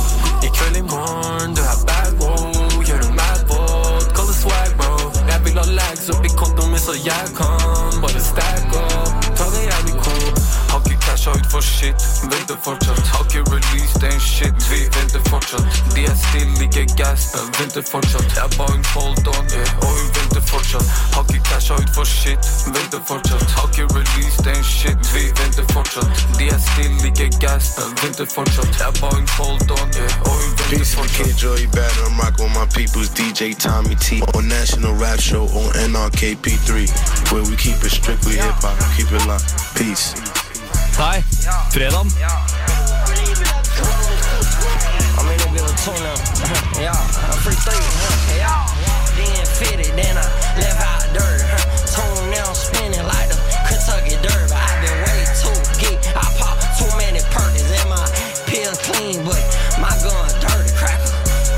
I kveld i morgen, du bad wow. Gjør du mad våt, kall det swag bro. Jeg vil ha lags opp i kontoen min så jeg kan bare stack up. Ta det jævlig cool. Har ikke casha ut for shit, venter fortsatt. Har ikke released den shit, vi venter fortsatt. De still ikke gas, venter fortsatt. Jeg bare en hold on, og hun venter fortsatt. Har ikke casha ut for shit, venter fortsatt. Har ikke released den shit, vi venter fortsatt. De still ikke gas, venter fortsatt. Jeg bare en hold on, og hun venter fortsatt. Kid Joey Batter, I'm rocking with my people's DJ Tommy T on National Rap Show on NRKP3, where we keep it strictly hip-hop, keep it locked. Peace. Hei, fredag. I'm in a bit of tune up. Yeah, free 3. Yeah, then fitted, then I left out dirt. Tune now spinning like the Kentucky Derby. I've been way too geek. I pop too many Perkins and my pills clean, but my gun dirty cracker.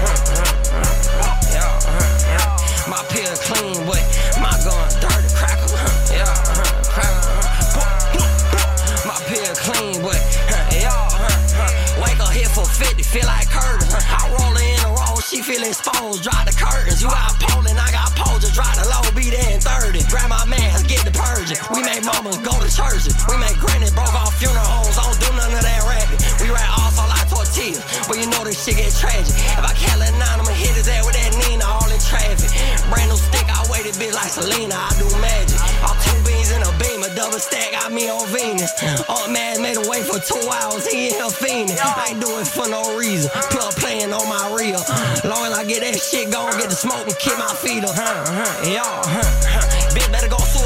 My pill clean, but my gun dirty cracker. Cracker. My pill clean, but wake up here for 50, feel like curtains. I roll her in the roll, she feel exposed, drop the curtains. You got Poland, I got Poland, drop the low, be there in 30. Grab my mask, get the purging. We make mamas go to churches. We make granny, broke off funeral homes, don't do none of that rapping. We rap also like tortillas, but you know this shit get tragic. If I count it 9, I'ma hit his ass with that Nina, all in traffic. Brand new stick, I weight it bitch like Selena, I do magic. All 2 beans in a beamer, double stack, got me on Venus. Old man made him wait for 2 hours, he in here fiending. I ain't do it for no reason, plug playing on my reel. Long as I get that shit gon' get the smoke and keep my feet up. Bitch better go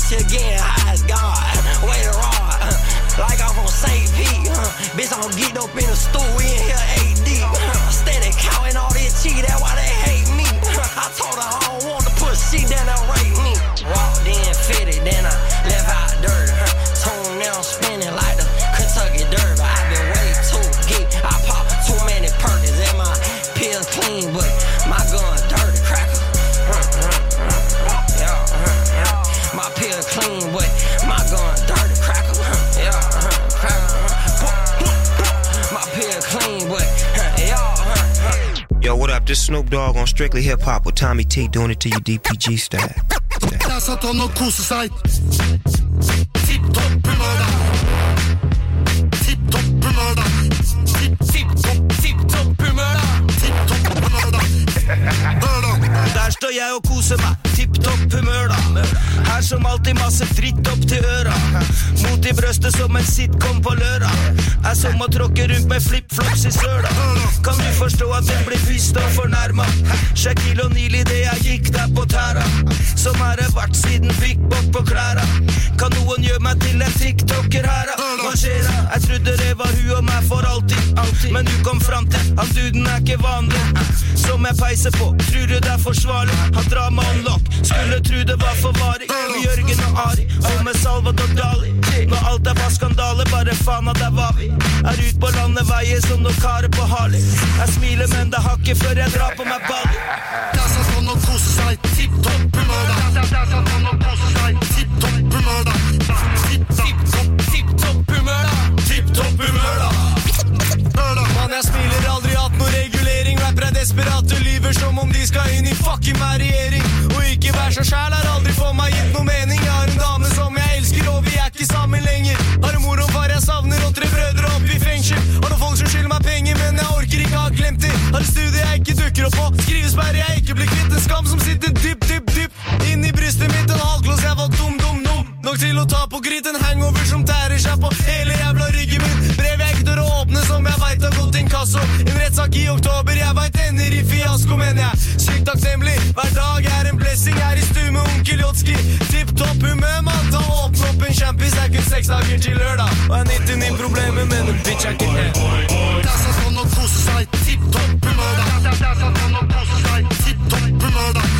she again, high as God. Way to rod, like I'm from St. Pete. Bitch, I'm geeked up in the stool, we in here 8 deep. Steady counting all this cheese, that's why they hate me. I told her I don't want to put shit down and rape me. Walked in, fitted, then I left out dirty. Tune now spinning like the Kentucky Derby. I've been way too geek. I pop too many Perkins and my pills clean, but my gun dirty cracker. My pill clean, but my gun dirty cracker. My pill clean, but Yo, what up? This Snoop Dogg on Strictly Hip Hop with Tommy T doing it to your DPG style. Der satt han og kose seg. Tipp-topp humør da. Tipp-topp humør da. Tipp-topp humør da. Tipp-topp humør da. Hør da. Der står jeg og koser meg, tipp-topp humør da. Her som alltid masse dritt opp til øra. Mot i brøstet som en sitcom på løra. Er som å tråkke rundt med flip-flops i søla. Kan du forstå at den blir pissed og fornærmet? Shaquille O'Neal I det jeg gikk der på tæra. Som er det vært siden Big Bok på klæra. Kan noen gjøre meg til en TikToker her? Hva skjer da? Jeg trodde det var hun og meg for alltid. Men du kom frem til, han duden er ikke vanlig. Som jeg peiser på, tror du det er forsvarlig? Han drar med unlock, skulle tro det var forvaring. Med Jørgen og Ari, og med Salvador Dali. Når alt er bare skandale, bare faen at der var vi. Er ut på landeveier som noen karer på Harley. Jeg smiler, men det har ikke før jeg drar på meg Bali. Der satt han og kose seg. Tipp-topp humør da. Der satt han og kose seg. Tipp-topp humør da. Tipp-topp humør da. Tipp-topp humør da. Man, jeg smiler aldri hatt noe regulering. Rapper er desperate, lyver som om de skal inn I fucking meg regjering. Og ikke vær så sjæl har aldri for meg gitt noe mening. Jeg har en dame som jeg elsker, og vi er ikke sammen lenger. Har en mor og far jeg savner, og 3 brødre opp I fengsel. Har noen folk som skylder meg penger, men jeg orker ikke ha glemt det. Har en studie jeg ikke dukker opp på, skrivesperre jeg ikke blir kvitt. En skam som sitter dypp inn I brystet mitt. En halvklås jeg var dum nok til å ta på grit. En hangover som tærer seg på hele jævla ryggen min. Brev jeg ikke tør å åpne som jeg vet har gått inkasso. En rettsak I oktober, jeg vet ender I fiasko. Men jeg sykt takknemlig, hver dag en blessing. Jeg I stu med onkel Jotski. Tipp-topp humør, mann, ta og åpne opp en kjempis. Det kun 6 dager til lørdag, og jeg 99 problemer, men en bitch ikke ned. Der satt han og kose seg. Tipp-topp humør da. Der satt han og kose seg. Tipp-topp humør da.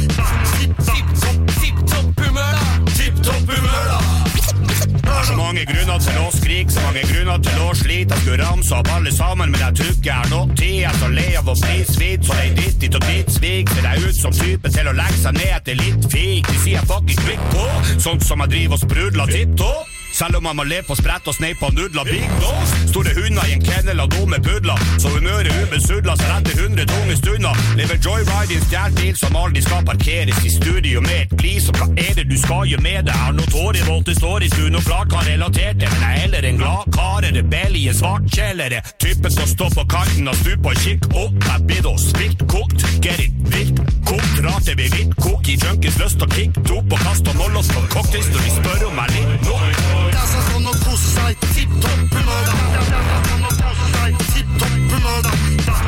Tipp-topp humør da. Tipp-topp humør da. Så mange grunner til å skrike, så mange grunner til å slite. Jeg skulle ramse opp alle sammen, men jeg tror ikke jeg har nok tid. Jeg skal le av å bli svitt, så det ditt og ditt svik. Ser jeg ut som type til å legge seg ned etter litt fik. De sier fucking kvikk på, sånn som jeg driver og sprudler tipp-topp. Selv om man må leve på sprett og sneip på nudler big nose. Store hunder I en kennel av dumme pudler. Så humøret ubesudler seg etter 100 tunge stunder. Lever joyride I en stjert bil som aldri skal parkeres I studio med et glis. Og hva det du skal gjøre med det? Har noe tår I volte står I stuen og klart kan relatert det. Men jeg heller en glad kare, rebell I en svart kjellere. Typen som står på kanten og stuper og kikk opp. Jeg blir da svikt kokt, get it vilt kokt. Rart det blir vitt kok I junkies løst og kick. Dop og kast og moll oss på cocktails når de spør om jeg litt nå. Der satt han og kose seg. Tipp-topp humør da. Der satt han og kose seg. Tipp-topp humør da.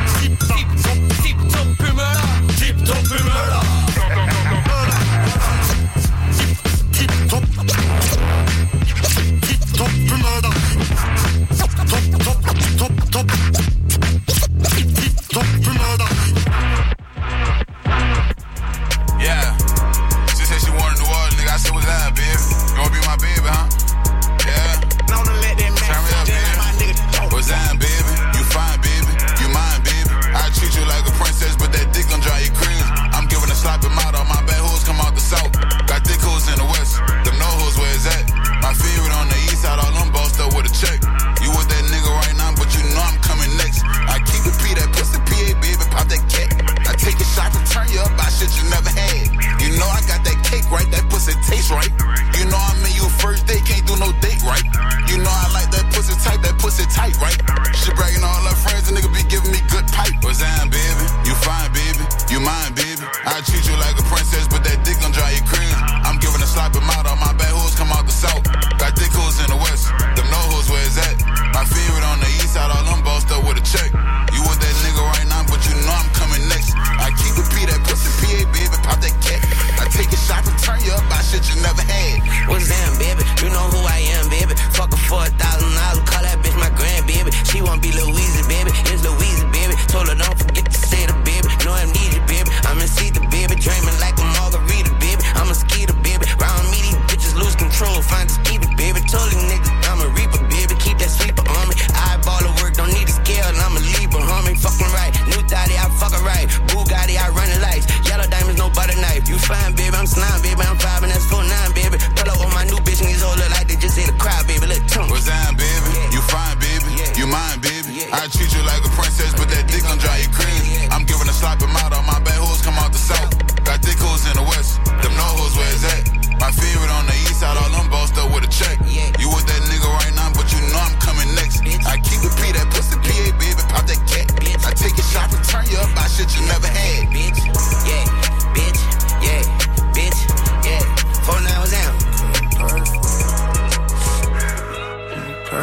Tipp-topp humør da. Tipp-topp humør da. Tipp-topp humør da. Topp Tipp-topp humør da. Yeah. She said she wanted New Orleans, nigga. I said, what's that, babe? You wanna be my babe?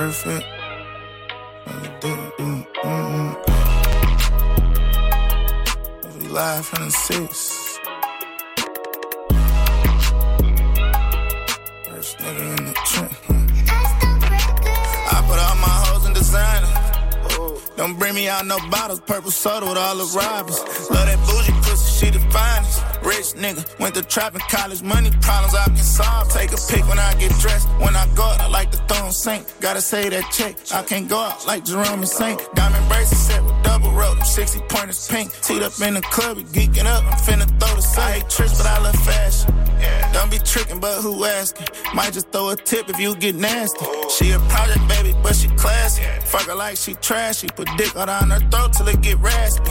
perfect. We live from the 6. First nigga in the trunk. I put all my hoes in designer. Don't bring me out no bottles, purple soda with all the robbers. Love that bougie pussy, she the finest. Rich nigga, went to trapping college, money problems I can solve. Take a pic when I get dressed. When I go out, I like to throw 'em Saint. Gotta say that check, I can't go out like Jerome and Saint. Diamond bracelet set with double rope, 60 pointers pink. Teed up in the club, we geeking up, I'm finna throw the side. I hate tricks, but I love fashion. Don't be tricking, but who asking? Might just throw a tip if you get nasty. She a project baby, but she classy. Fuck her like she trashy. Put dick all down her throat till it get raspy.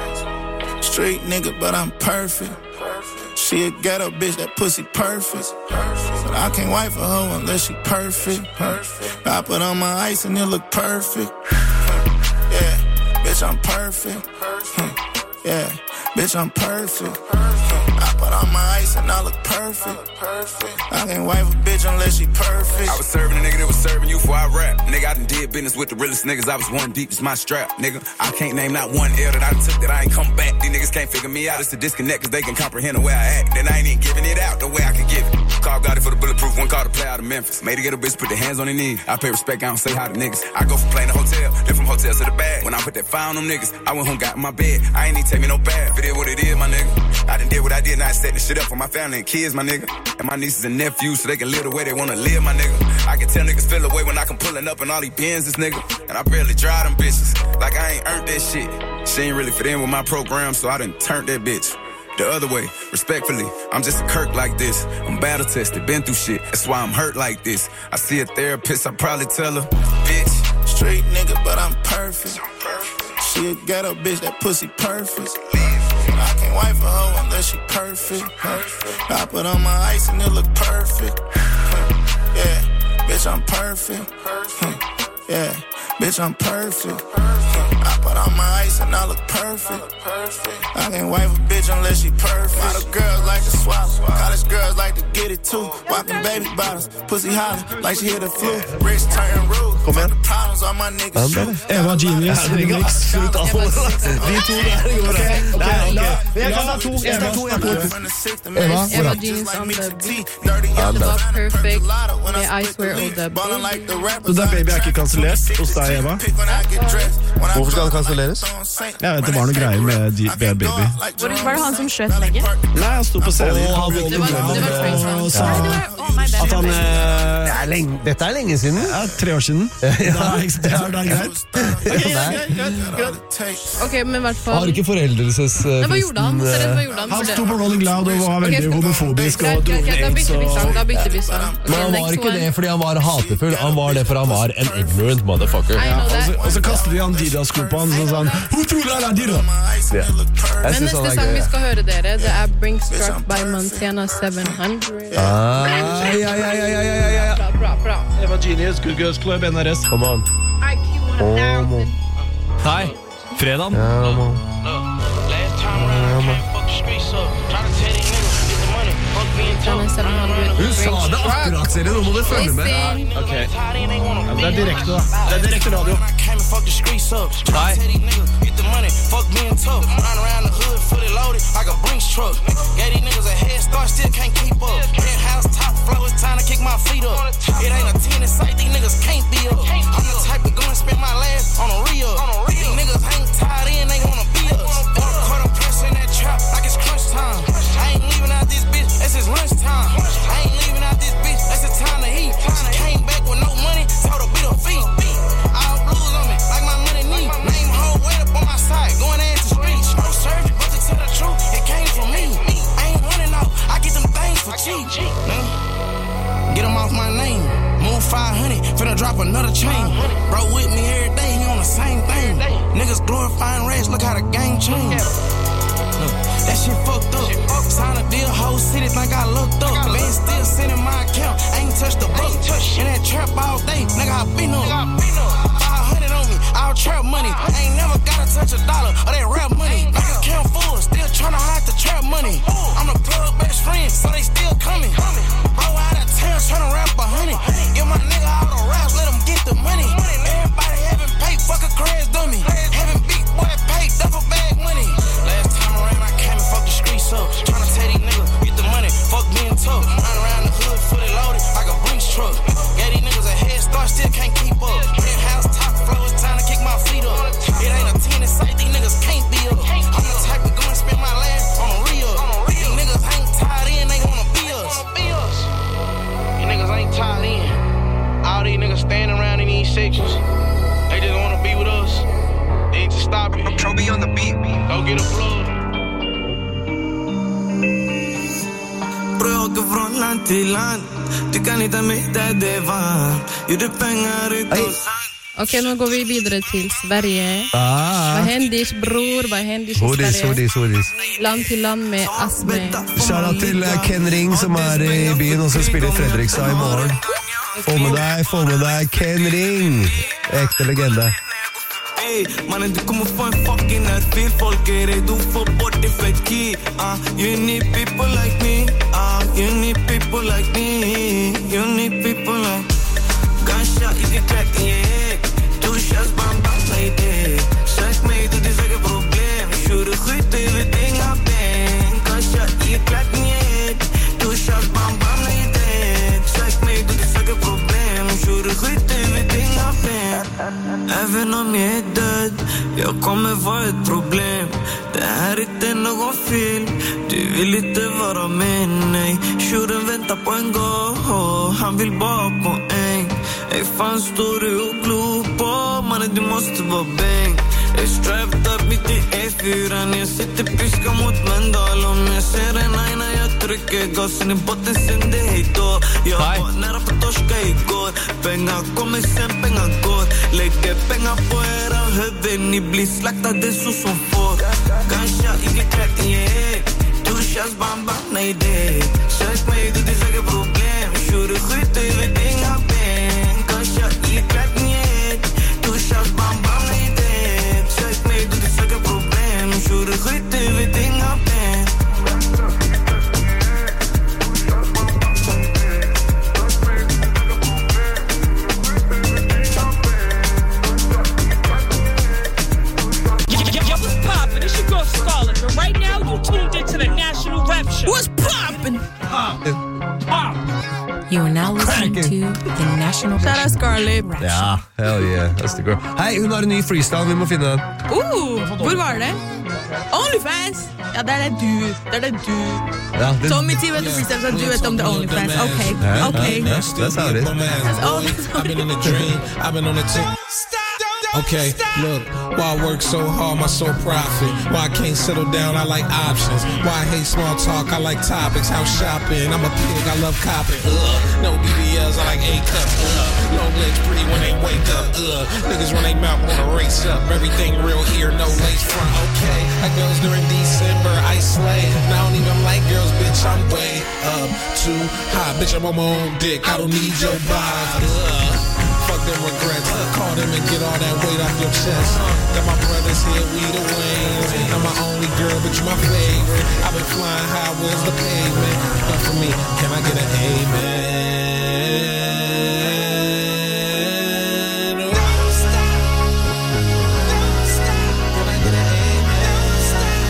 Street nigga, but I'm perfect. She a ghetto bitch, that pussy perfect. But I can't wife a hoe unless she perfect. I put on my ice and it look perfect. Yeah, bitch, I'm perfect. Yeah, bitch, I'm perfect. I put on my ice and I look perfect. I can't wife a bitch unless she perfect. I was serving a nigga that was serving you before I rap. Nigga, I done did business with the realest niggas. I was one deep, it's my strap, nigga. I can't name not one L that I took that I ain't come back. These niggas can't figure me out. It's a disconnect cause they can comprehend the way I act. Then I ain't even giving it out the way I could give it. Call got it for the bulletproof, one call to play out of Memphis. Made to get a bitch, put their hands on their knees. I pay respect, I don't say hi to niggas. I go from playing the hotel, then from hotels to the bag. When I put that fire on them niggas, I went home, got in my bed. I ain't even take me no bath. If it is what it is, my nigga. I done did what I did, now I set the shit up for my family and kids, my nigga. And my nieces and nephews so they can live the way they wanna live, my nigga. I can tell niggas feel away when I come pulling up in all these Benzes, nigga. And I barely drive them bitches, like I ain't earned that shit. She ain't really fit in with my program, so I done turned that bitch the other way, respectfully. I'm just a Kirk like this. I'm battle tested, been through shit. That's why I'm hurt like this. I see a therapist, I probably tell her, bitch. Street nigga, but I'm perfect. She a ghetto bitch, that pussy perfect. I can't wife a hoe unless she perfect. I put on my ice and it look perfect. Yeah, bitch, I'm perfect. Yeah, bitch, I'm perfect. I put on my ice and I look perfect. I can't wife a bitch unless she perfect. All the girls like to swallow, college girls like to get it too. Walking baby bottles, pussy holler like she hit the flu. Rich turn rude, fuck the problems on my niggas shoot. Eva Genius, Remix. De to der går det. Jeg kan ta to. Eva Genius on the beat. Det var perfect med I Swear on the beat. Så der baby er ikke kansellert hos deg, Eva? Hvorfor skal det kanselleres? Jeg vet det var noe greier med Baby. Var det han som skjøt leggen? Nei, han sto på scenen. Det var sa at han Dette er lenge siden. Ja, 3 år siden. Det er greit. Ok, men i hvert fall Har ikke foreldelsesfesten. Hva gjorde han? Han sto på Rolling Loud og var veldig homofobisk og dro ned. Da bytter vi sang. Men han var ikke det fordi han var hatefull. Han var det fordi han var en ignorant motherfucker. Og så kastet de Adidas-sko på han og sa han, hun tror det er Adidas. Men neste sang vi skal høre dere, det er Bring Struck by Montana 700. Bra. Eva Genius, Good Girls Club, NRS. Come on. Hei, fredag. Hun sa det akkurat, ser du, nå må du følge med. Ok, det er direkte da. Det er direkte radio. Hei. Get him off my name. Move 500, finna drop another chain. Bro with me every day, he on the same thing. Niggas glorifying race, look how the game changed. That shit fucked up. Sign a deal, whole city think I looked up. Been still sitting my account, ain't touched the book. In that trap all day, nigga, I been up. 500 on me, all trap money. Ain't never gotta touch a dollar of that rap money. Niggas count full, still tryna hide the trap money. I'm the plug best friend, so they still coming. Bro out of town tryna rap 100. Give my nigga all the raps, let him get the money. still can't keep up. Penthouse top floor, it's time to kick my feet up. It ain't a 10 inside, these niggas can't be up. I'm the type of go and spend my last on a real. These niggas ain't tied in, they wanna be us. These niggas ain't tied in. All these niggas standing around in these sections, they just wanna be with us. They need to stop it. Trophy on the beat. Go get a plug. Bro, åker från land till land. Du kan inte mäta det van. Gjorde pengar ut och Okej, nu går vi vidare till Sverige. Vad händer, bror? Vad händer i Sverige? Hodis. Land till land med Asme. Shoutout till Ken Ring som är i byn och som spelar Fredrikstad imorgon. Få med dig Ken Ring. Äkta legenda. Ey, mannen du kommer få en fucking nervil. Folk är redo för bort det fett key. You need people like me. You need people like me. You need people like gunshot, you get cracked in your head. 2 shots, bam, bam, nej det. Sök mig, det är säkert problem. Tjurer skit över dinga bang. Gunshot, you get cracked in your head. 2 shots, bam, bam, nej det. Sök mig, det är säkert problem. Tjurer skit över dinga bang. Även om jag är död, jag kommer vara ett problem. Det här är inte någon film. Du vill inte vara med, nej. Tjuren väntar på en go. Han vill bara på en. Ey, fan står du och glor på? Mannen, du måste vara bang. Ey, strapped up mitt i E4. Jag sitter piska mot Mendal. Om jag ser en aina, jag trycker gasen i botten, sen det hej då. Jag var nära på torska igår. Pengar kommer sen, pengar går. Lägger pengar på era huvud. Ni blir slaktade så som får. Gunshot, you get cracked in your head. 2 shots, bam, bam, nej det. Sök mig, det är säkert problem. Tjurer skit över dinga bang. Gunshot, you get cracked in your head. 2 shots, bam, bam, nej det. Sök mig, det är säkert problem. Tjurer skit över dinga bang. Right now, you tuned into the National Rap Show. What's poppin'? You are now listening to the National Shout out Scarlett. Ja, hell yeah, that's the girl. Hei, hun har en ny freestyle, vi må finne den. Hvor var det? OnlyFans? Ja, der er du. Ja, Tommy T vet om freestyle, så du vet om det er OnlyFans. Okay. That's how it is. I've been in a dream, I've been on a tick. Okay, look, why I work so hard, my sole profit. Why I can't settle down, I like options. Why I hate small talk, I like topics. House shopping, I'm a pig, I love copping. No BBLs, I like A-cup. Long legs pretty when they wake up. Niggas run they mouth, wanna race up. Everything real here, no lace front. Okay, that goes during December, I slay. And I don't even like girls, bitch, I'm way up too high. Bitch, I'm on my own dick, I don't need your vibe. Fuck them regrets, call them and get all that weight off your chest. Got my brothers here, we the Waynes. I'm my only girl, but you my favorite. I've been flying high, where's the pavement? But for me, can I get an amen? Don't stop. Can I get an amen? Don't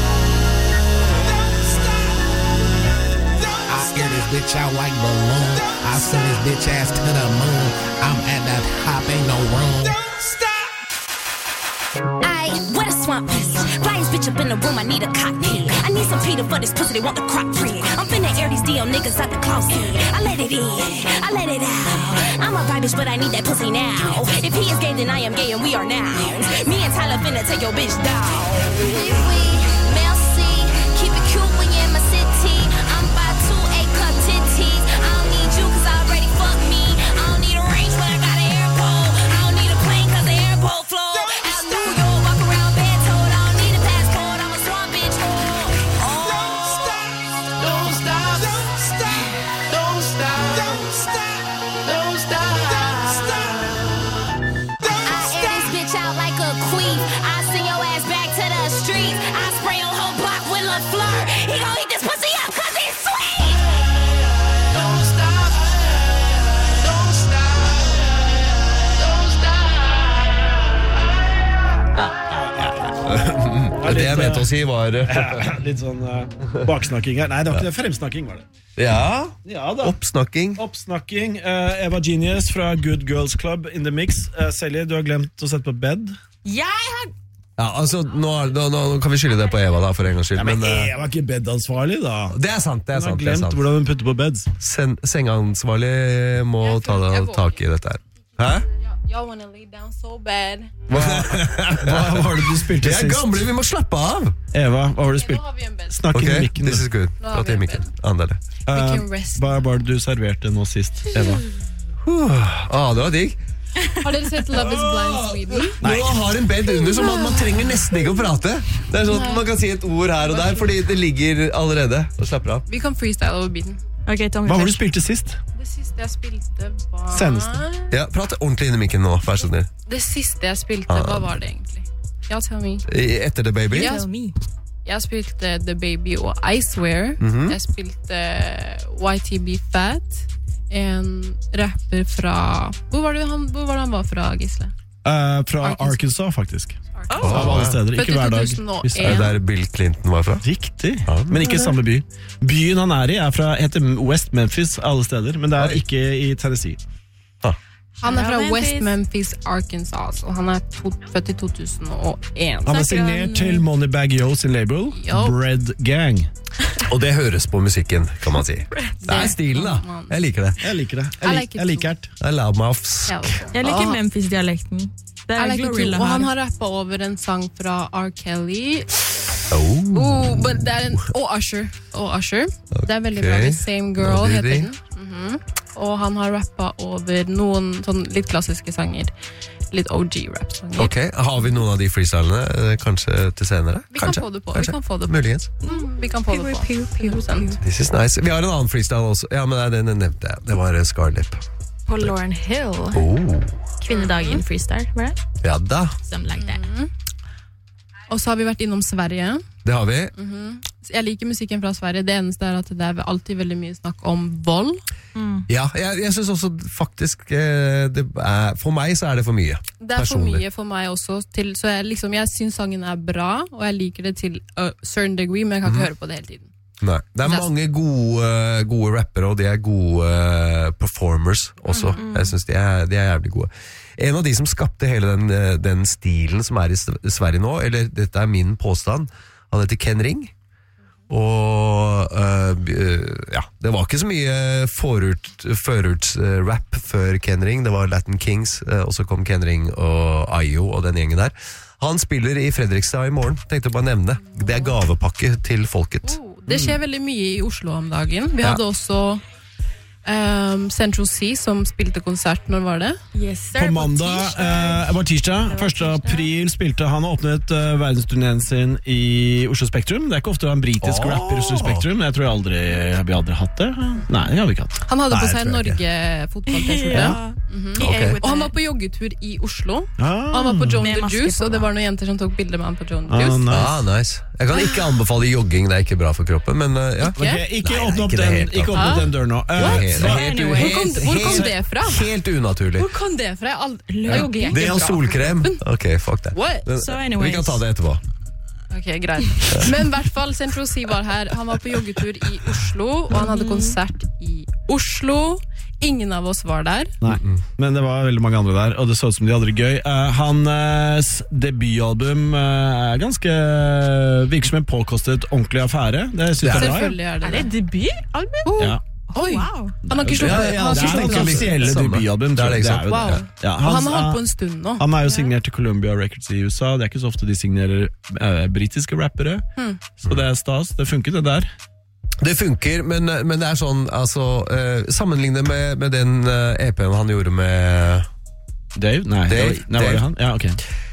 stop. I air this bitch out like balloon. I send this bitch ass to the moon. I'm at that hop, ain't no room. Don't stop. Where the swamp is? Flyest bitch up in the room, I need a cocktail. I need some Peter for this pussy, they want the crock print. I'm finna air these DL niggas out the closet. I let it in, I let it out. I'm a vibe bitch, but I need that pussy now. If he is gay, then I am gay and we are now. Me and Tyler finna take your bitch down. Merci, keep it cute when you're in my city. I'm by 2 A-cup titties. I don't need you cause I already fucked me. I don't need a range but I got an airport. I don't need a plane cause the airport floor. Out New York, walk around bed-toed. I don't need a passport, I'm a swamp bitch. Don't stop. Don't stop. Don't stop. Don't stop. Don't stop. Don't stop. Don't stop. I air this bitch out like a queen. I send your ass back to the streets. I Det jeg mente å si var litt sånn baksnakking her. Nei, det var ikke det. Fremsnakking var det. Ja da. Oppsnakking. Eva Genius fra Good Girls Club in the Mix. Selje, du har glemt å sette på bed. Jeg har... Ja, altså, nå kan vi skylde det på Eva da, for en gangs skyld. Men Eva er ikke bedansvarlig da. Det er sant. Hun har glemt hvordan hun putter på beds. Sengeansvarlig må ta tak i dette her. Hæ? Y'all wanna lay down so bad. Hva var det du spilte sist? Vi gamle, vi må slappe av. Eva, hva var det du spilte? Nå har vi en bed. Snakk inn i mikken. This is good. Prat i mikken. Andale. Hva var det du serverte nå sist, Eva? Det var digg. Har dere sett Love is Blind Sweden? Nei. Nå har en bed under, så man trenger nesten ikke å prate. Det er sånn at man kan si et ord her og der, fordi det ligger allerede og slapper av. Vi kan freestyle over beaten. Okay, Hva var det du spilte sist? Det siste jeg spilte var... Seneste. Ja, prat ordentlig inn i mikken nå, vær så snill. Det siste jeg spilte, hva var det egentlig? Ja, tell me. Etter The Baby? Jeg spilte The Baby og I Swear. Jeg spilte YTB Fat. En rapper fra... Hvor var det han var fra, Gisle? Fra Arkansas, faktisk. Av alle steder, ikke hver dag. Er det der Bill Clinton var fra? Riktig, men ikke samme by. Byen han er i heter West Memphis, alle steder, men det er ikke i Tennessee. Han er fra West Memphis, Arkansas, og han er født i 2001. Han er signert til Moneybagg Yo sin label, Bread Gang. Og det høres på musikken, kan man si. Det er stilen da, jeg liker det. Jeg liker det. I love mouths. Jeg liker Memphis-dialekten. Og han har rappet over en sang fra R. Kelly. Og Usher. Det er veldig bra. The Same Girl heter den. Og han har rappet over noen sånn litt klassiske sanger. Litt OG-rap-sanger. Ok, har vi noen av de freestylene kanskje til senere? Vi kan få det på. Muligens. Vi kan få det på. This is nice. Vi har en annen freestyle også. Ja, men den nevnte jeg. Det var Scarlip. På Lauryn Hill. Kvinnedagen freestyle, var det? Ja da. Something like that. Og så har vi vært innom Sverige. Det har vi. Jeg liker musikken fra Sverige. Det eneste er at det er alltid veldig mye snakk om vold. Ja, jeg synes også faktisk for meg så er det for mye. Det er for mye for meg også. Så jeg synes sangen er bra, og jeg liker det til a certain degree, men jeg kan ikke høre på det hele tiden. Nei, det er mange gode rappere, og de er gode performers også. Jeg synes de er jævlig gode. En av de som skapte hele den stilen som er i Sverige nå, eller dette er min påstand, han heter Ken Ring. Og det var ikke så mye føruts-rap før Ken Ring. Det var Latin Kings, og så kom Ken Ring og Ayo og den gjengen der. Han spiller i Fredrikstad i morgen, tenkte jeg bare nevne. Det er gavepakke til folket. Det skjer veldig mye i Oslo om dagen. Vi hadde også Central C som spilte konsert. Når var det? På mandag, var tirsdag 1. april spilte han og åpnet verdensturneen sin i Oslo Spektrum. Det er ikke ofte å ha en britisk rapper i Oslo Spektrum. Jeg tror vi aldri hatt det. Nei, det har vi ikke hatt. Han hadde på seg Norge-fotball-T-skjorte. Og han var på joggetur i Oslo. Han var på Joan the Juice, og det var noen jenter som tok bilder med han på Joan the Juice. Nice. Jeg kan ikke anbefale jogging, det er ikke bra for kroppen, men ikke åpne opp den døren nå. Hvor kom det fra? Helt unaturlig. Hvor kom det fra? Det er solkrem. Ok, fuck det. Vi kan ta det etterpå. Ok, greit. Men i hvert fall, Central C var her. Han var på joggetur i Oslo, og han hadde konsert i Oslo. Ingen av oss var der. Nei, men det var veldig mange andre der, og det så ut som de hadde det gøy. Hans debutalbum er virker som en påkostet ordentlig affære. Det synes jeg selvfølgelig er det. Er det debutalbum? Ja. Oi, han har ikke sluppet. Det er det offisielle debutalbum. Det er det, ikke sant? Wow. Han har holdt på en stund nå. Han er jo signert til Columbia Records i USA. Det er ikke så ofte de signerer britiske rappere. Så det er stas. Det funket det der. Det funker, men det er sånn, altså, sammenlignet med den EP-en han gjorde med Dave? Nei, var det han? Ja, ok.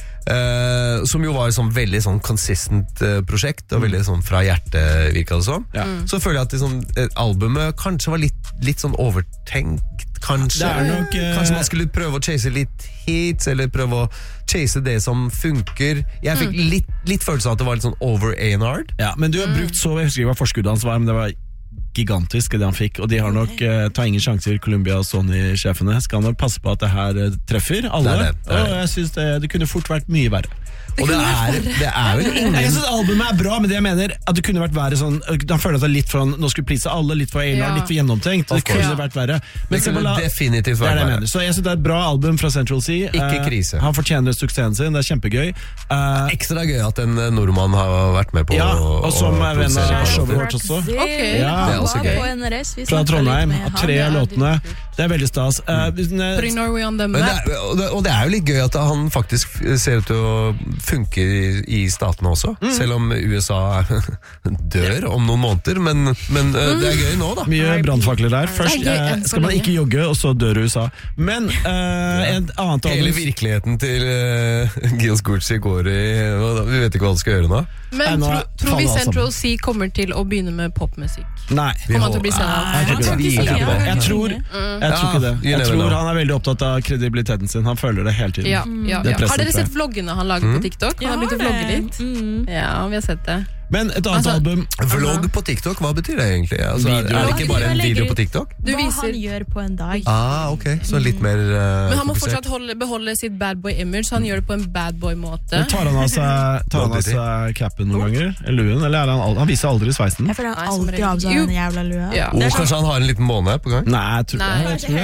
Som jo var et sånn veldig sånn consistent prosjekt, og veldig sånn fra hjertet virket det som. Så føler jeg at liksom, albumet kanskje var litt sånn overtenkt. Kanskje man skulle prøve å chase litt hits, eller prøve å chase det som funker. Jeg fikk litt følelse av at det var litt sånn over A&R. Ja, men du har brukt så, jeg husker ikke hva forskuddet hans var, men det var gigantisk det han fikk, og de har nok ta ingen sjanser, Columbia og Sony-sjefene skal nok passe på at det her treffer alle, og jeg synes det kunne fort vært mye verre. Og det er jo ingen... Jeg synes albumet bra, men det jeg mener at det kunne vært verre sånn, han føler at det litt for nå skulle please alle, litt for A&R, litt for gjennomtenkt, det kunne vært verre. Men det kunne definitivt vært verre. Så jeg synes det er et bra album fra Central C. Ikke krise. Han fortjener suksessen sin, det er kjempegøy. Ekstra gøy at en nordmann har vært med på og som er venn av showet vårt også. Det er også gøy. Fra Trondheim, 3 av låtene. Det er veldig stas. Putting Norway on the map. Og det er jo litt gøy at han faktisk ser ut til å funke i statene også, selv om USA dør om noen måneder, men det er gøy nå da. Mye brandfakler der. Først skal man ikke jogge, og så dør USA. Men et annet hele virkeligheten til Gils Gucci går i, vi vet ikke hva han skal gjøre nå. Men tror vi Central C kommer til å begynne med popmusikk? Nei. Kommer han til å bli senere? Jeg tror ikke det. Jeg tror han er veldig opptatt av kredibiliteten sin. Han føler det hele tiden. Har dere sett vloggene han lager på TikTok? Han har begynt å vlogge litt. Ja, vi har sett det. Men et annet album vlogg på TikTok, hva betyr det egentlig? Altså, er det ikke bare en video på TikTok? Hva han gjør på en dag. Ok, så litt mer men han må fortsatt beholde sitt bad boy image, så han gjør det på en bad boy måte. Tar han av seg cappen noen ganger? Eller luen? Eller han viser aldri sveisen? Jeg føler han alltid av seg en jævla lue. Kanskje han har en liten måned på gang? Nei, jeg tror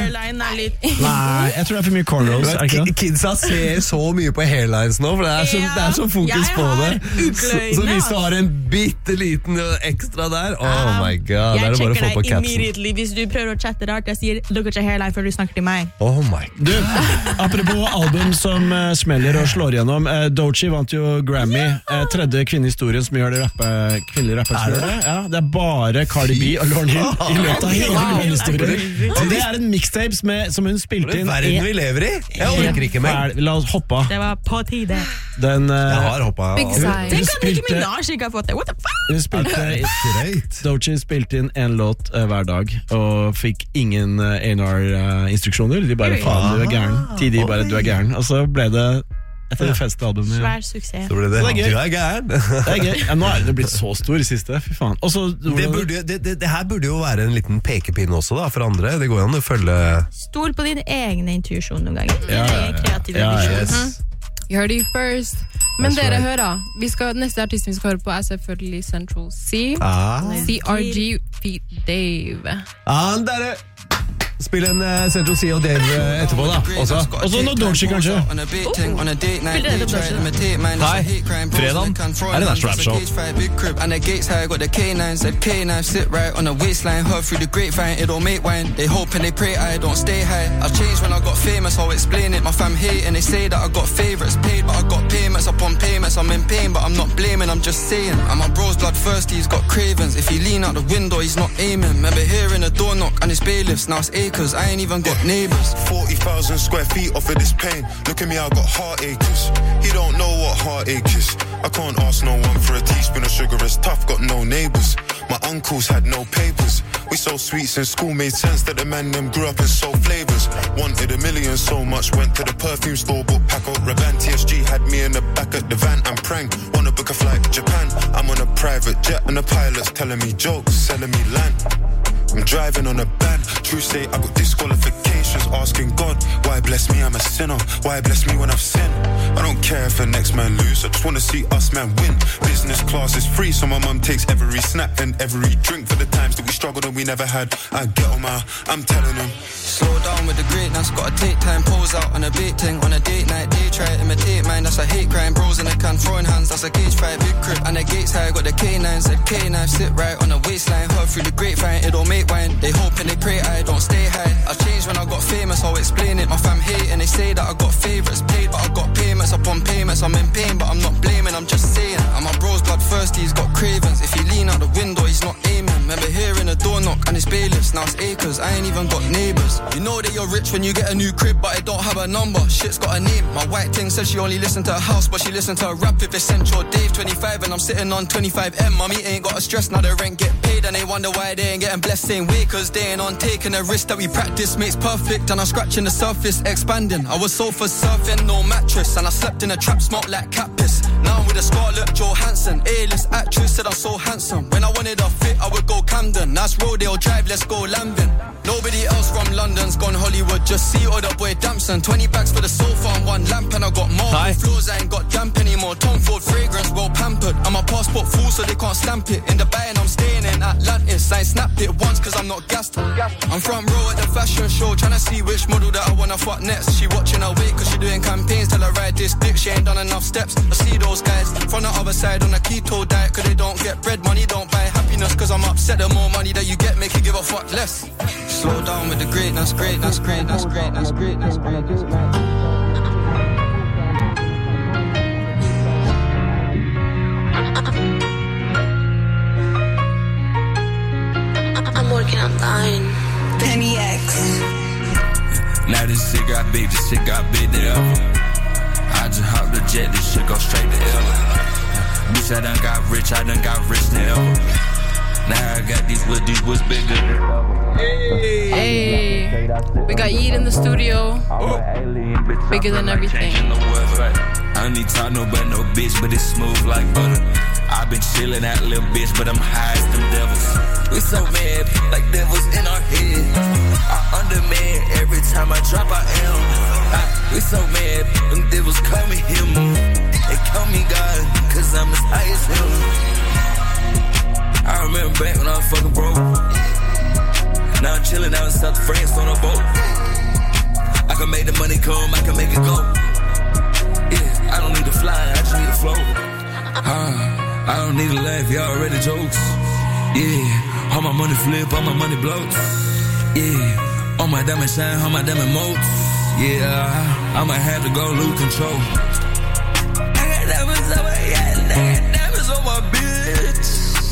det er for mye cornrows. Kidsa ser så mye på hairlines nå, for det er så fokus på det. Så hvis du har en bitte liten ekstra der, oh my god, det er det bare å få på capsen. Hvis du prøver å chatte rart, jeg sier look at your hairline før du snakker til meg. Oh my god. Du, apropos album som smeller og slår gjennom, Doechii vant jo Grammy, tredje kvinnehistorien som gjør det kvinnelige rappere. Det er bare Cardi B og Lauryn Hill i løpet av hele kvinnehistorien. Og det er en mixtape som hun spilte inn. Hva er det vi lever i? Jeg orker ikke mer. La oss hoppe. Det var på tide. Jeg har hoppet. Tenk at Nicki Minaj ikke har fått det. What the fuck? Doechii spilte inn en låt hver dag og fikk ingen A&R-instruksjoner. De bare, faen, du er gæren. De bare, du er gæren. Og så ble det etter det feste albumet. Svær suksess. Så ble det, du er gæren. Det er gøy. Nå er det blitt så stor i siste. Fy faen. Det her burde jo være en liten pekepinn også da, for andre. Det går jo an å følge... Stol på din egen intuisjon noen ganger. Ja, You heard it first. Men dere hører, neste artisten vi skal høre på er selvfølgelig Central C. CRG Feet Dave. Han der Spill en Central C og Dave etterpå da også. Og så noe Doechii kanskje. Hei, fredag er det National Rap Show. And the gates high, got the K9s, the K9 sit right on the waistline, heard through the grapevine, it don't make wine. They hope and they pray I don't stay high. I changed when I got famous, I'll explain it. My fam hate and they say that I got favorites paid, but I got payments upon payments. I'm in pain, but I'm not blaming, I'm just saying. And my bro's blood thirsty, he's got cravings. If he lean out the window, he's not aiming. Remember hearing a door knock and it's bailiffs, now it's acres. I ain't even got neighbors. 40,000 square feet off of this pain. Look at me, I got heartaches. He don't know what heartache is. I can't ask no one for a teaspoon of sugar, it's tough, got no neighbors. My uncles had no papers. We sold sweets in school, made sense that the man them grew up and sold flavors. Wanted $1 million so much, went to the perfume store, bought Paco Rabanne. TSG had me in the back of the van and prang. Wanna book a flight to Japan. I'm on a private jet and the pilot's telling me jokes, selling me land. I'm driving on a band. True say I got disqualifications. Asking God, why bless me? I'm a sinner. Why bless me when I've sinned? I don't care if the next man lose. I just wanna see us man win. Business class is free, so my mum takes every snack and every drink for the times that we struggled and we never had. I get on my, I'm telling them. Slow down with the greatness, gotta take time, pose out on a bait thing, on a date night, they try to imitate mine, that's a hate crime, bros in the can, throwing hands, that's a cage fight, big crib, and the gates high, got the K9s, the K9 sit right on the waistline, heard through the grapevine, it don't make wine, they hope and they pray I don't stay high, I changed when I got famous, I'll explain it, my fam hate and they say that I got favourites paid, but I got payments upon payments, I'm in pain, but I'm not blaming, I'm just saying, and my bro's blood thirsty, he's got cravings, if he lean out the window, he's not aiming, remember hearing a door knock and it's bailiffs, now it's acres, I ain't even got neighbours. You know that you're rich when you get a new crib, but it don't have a number. Shit's got a name. My white thing says she only listen to a house, but she listen to a rap if it's Central Dave 25 and I'm sitting on 25M. Mommy ain't got a stress, now the rent get paid and they wonder why they ain't getting blessed same way, cause they ain't on taking a risk that we practice makes perfect and I'm scratching the surface, expanding. I was sofa surfing, no mattress, and I slept in a trap, smoked like cat piss. Now I'm with a Scarlett Johansson. A-list actress said I'm so handsome. When I wanted a fit, I would go Camden. Nice Rodeo Drive, let's go Lambin. Nobody else from London's gone Hollywood. Just see all the boy Damson. 20 bags for the sofa and one lamp, and I got marble floors. I ain't got damp anymore. Tom Ford fragrance, well pampered. I'm a passport full, so they can't stamp it. In the bay and I'm staying in Atlantis. I ain't snapped it once, cause I'm not gassed. I'm front row at the fashion show, tryna see which model that I wanna fuck next. She watching her weight, cause she doing campaigns. Tell her ride this dick, she ain't done enough steps. I see those guys from the other side on a keto diet, cause they don't get bread money, don't buy happiness. Cause I'm upset, the more money that you get, make you give a fuck less. Slow down with the greatness, greatness, greatness, greatness, greatness, greatness, greatness. I'm working on dying. Penny X. Now this shit got big, this shit got big there. I just hopped the jet, this shit go straight to L. Bitch, I done got rich now. Now I got these was bigger. Hey, we got Yeet in the studio. Bigger than everything. I don't need to talk no bitch, but it's smooth like butter. I've been chillin' that little bitch, but I'm high as them devils. We so mad, like devils in our head. I underman every time I drop, I am. We so mad, them devils call me him. They call me God, cause I'm as high as him. I remember back when I was fucking broke. Now I'm chillin' out in South France on a boat. I can make the money come, I can make it go. Yeah, I don't need to fly, I just need to float. I don't need to laugh, y'all already jokes. Yeah, all my money flip, all my money bloats. Yeah, all my diamond shine, all my diamond motes. Yeah, I might have to go lose control. I got diamonds on my yacht, I got diamonds on my bitch.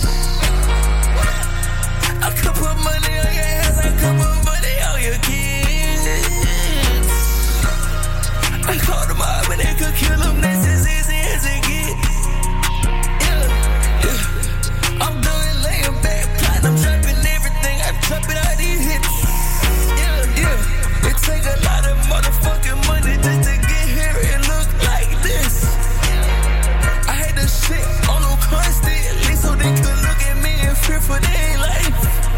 I could put money on your ass, I could put money on your kids. I called them up and they could kill them, that's as easy as it gets. I'm doing laying back, plotting, I'm trapping everything, I'm trapping all these hits. Yeah, it take a lot of motherfucking money just to get here and look like this. I had the shit on them constantly so they could look at me and fear for their life.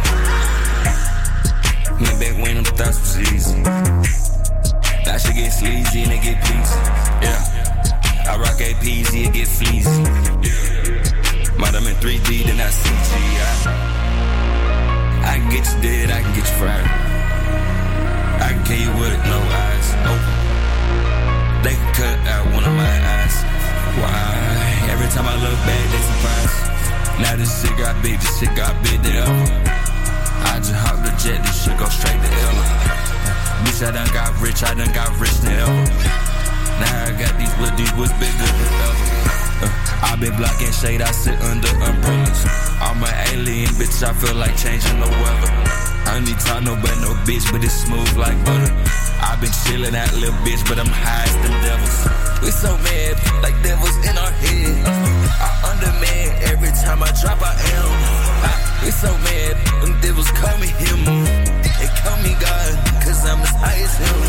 Went back when them thoughts was easy. That shit get sleazy and it get peasy. Yeah, I rock APZ, it get fleazy. Might I'm in 3D, then I CGI. I can get you dead, I can get you fried. I can kill you with no eyes open. They can cut out one of my eyes. Why? Every time I look back, they surprised. Now this shit got big there. I just hopped the jet, this shit go straight to L. Bitch, I done got rich now. Now I got these was bigger than ever. I been blocking shade, I sit under umbrellas. I'm an alien, bitch, I feel like changing the weather. I don't need to talk no bitch, but it's smooth like butter. I been chillin' that little bitch, but I'm high as them devils. We so mad, like devils in our head. I underman every time I drop, I am. We so mad, them devils call me him. They call me God, cause I'm as high as him.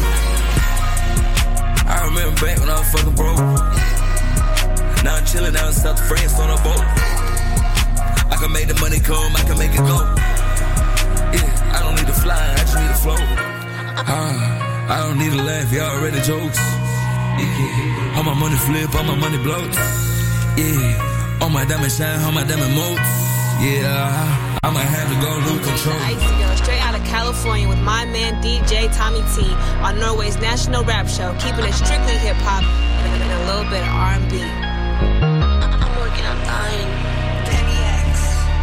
I remember back when I was fucking broke. Now I'm chillin' out in South France on a boat. I can make the money come, I can make it go. Yeah, I don't need to fly, I just need to float. I don't need to laugh, y'all already jokes. Yeah, all my money flip, all my money bloats. Yeah, all my diamond shine, all my diamond motes. Yeah, I might have to go lose control. Icy girl, straight out of California with my man DJ Tommy T on Norway's national rap show, keeping it strictly hip hop and a little bit of R&B. I'm working on dying. Penny X.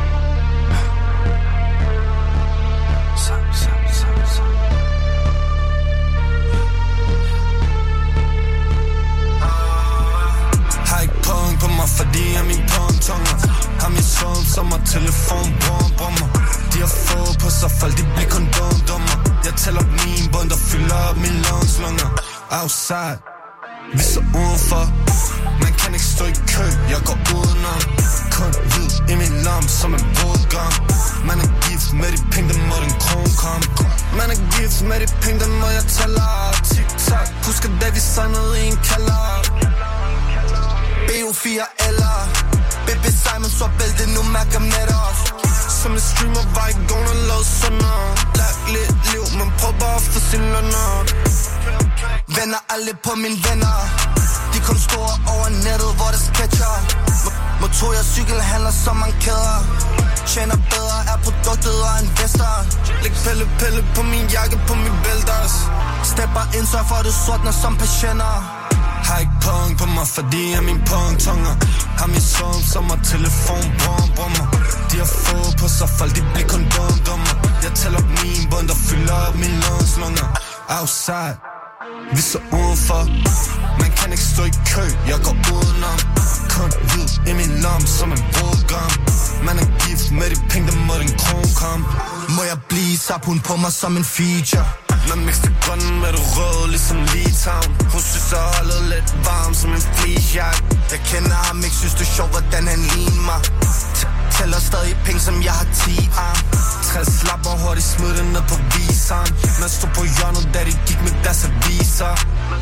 High punk på mig, fordi jeg min punk-tunger. Har min søvn som er telefonbomber. De har fået på sig, folk de bliver kondom-dummer. Jeg tæller min bund, der fylder op min lungs-lunger. Outside, vi så udenfor. Man kan ikke stå i kø, jeg går udenom. Kun hvid i min lam som en bådgang. Man er gift med de penge, der må den krone komme. Man er gift med de penge, der må jeg tæller. Tik-tak, husker da vi signede i en kalder. BO Sofia eller Baby Simon, så bælte, nu mærker med os. Som en streamer var ikke gonna lave sådan noget. Lagt lidt liv, men prøv bare at få sin lønner. Venner aldrig på mine venner. De kun store over nettet, hvor det sketcher. Motor jeg cykelhandler som man kæder. Tjener bedre, er produktet og investor. Læg pille på min jakke, på min bælters. Stepper ind, så for det sortner som patienter. Har ikke punk på mig, fordi jeg min punk-tunger. Har min son som har telefon, brummer. De har fået på sig, folk de bliver kun dummer. Jeg tæller min bund, der fylder op min lundslunger. Outside, vi så udenfor. Man kan ikke stå i kø, jeg går udenom. Kun hvid i min lom som en brudgom. Man er gift med de penge, der må den kron komme. Må jeg blive sapun på mig som en feature. Man mixer grønne med det røde, ligesom Litauen. Hun synes, jeg holder lidt varm som en fleecejakke. Jeg kender ham, ikke synes det er sjovt, hvordan han ligner mig. Tæller stadig penge, som jeg har 10 arm. 60 lapper hurtigt smuttet ned på viseren. Man stod på hjørnet, da de gik med deres aviser.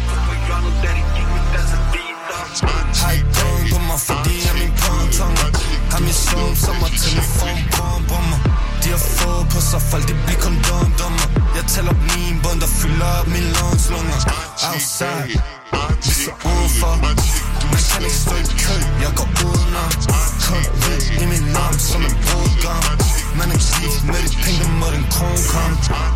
Har ikke penge på mig, fordi jeg min punk-tunger. Har min son, som har telefon, brummer. De har fået på sig, folk de bliver kun dummer. Jeg tæller min bund, der fylder op min lundslunger. Outside, vi så udenfor. Man kan ikke stå i kø, jeg går udenom. Kun hvid i min arm som en brudgom. Man er gift med de penge, der må den kron komme.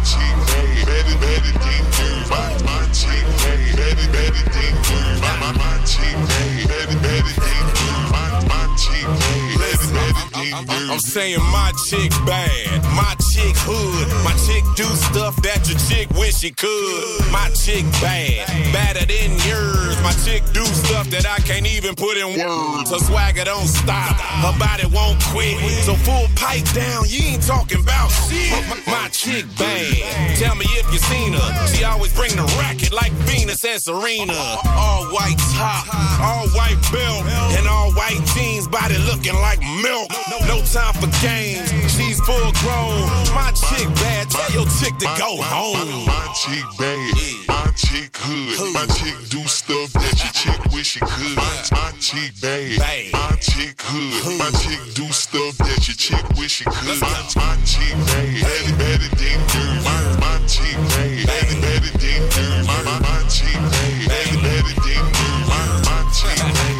I'm saying my chick bad, my chick hood, my chick do stuff that your chick wish she could. My chick bad, badder than yours. My chick do stuff that I can't even put in words. Her swagger don't stop, her body won't quit. So full pipe down, you ain't talking about shit. My chick bad, tell me if you seen her. She always bring the racket like Venus and Serena. All white top, all white belt, and all white jeans, body looking like milk. No time for games, she's full grown. My chick bad, tell your chick to go home. My chick bad, my chick hood. My chick do stuff that your chick wish she could. My chick bad, my chick hood. My chick do stuff that your chick wish she could. My chick bad, better than yours. My chick bad, better than yours. My chick bad, better than yours. My chick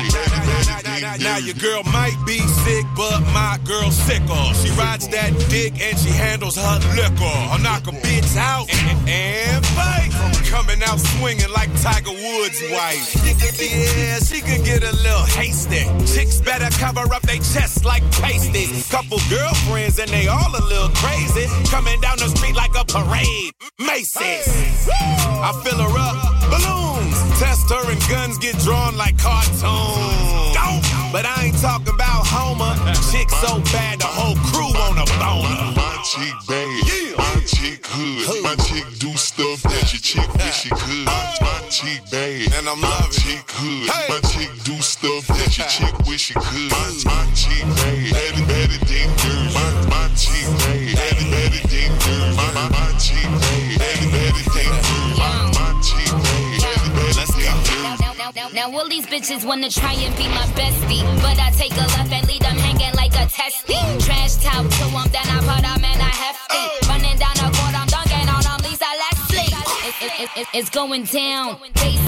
bad. Now your girl might be sick, but my girl's sicker. She rides that dick and she handles her liquor. I'll knock a bitch out and fight. Coming out swinging like Tiger Woods' wife. Yeah, she could get a little hasty. Chicks better cover up their chests like pasties. Couple girlfriends and they all a little crazy. Coming down the street like a parade. Macy's. I fill her up, balloons. Test her and guns get drawn like cartoons. But I ain't talking about Homer. Chick so bad the whole crew on a boner. My chick bad, my chick hood. My chick do stuff that your chick wish she could. My chick bad, and I'm loving chick hood. My chick do stuff that your chick wish she could. My chick bad, better than yours. My chick bad, better than yours. My chick bad, better than yours. My chick bad, better than yours. Now all these bitches wanna try and be my bestie, but I take a left and leave them hanging like a testy. Trash talk to them, then I put them in a hefty. Running down the court, I'm dunking on them, Lisa Leslie. It's going down.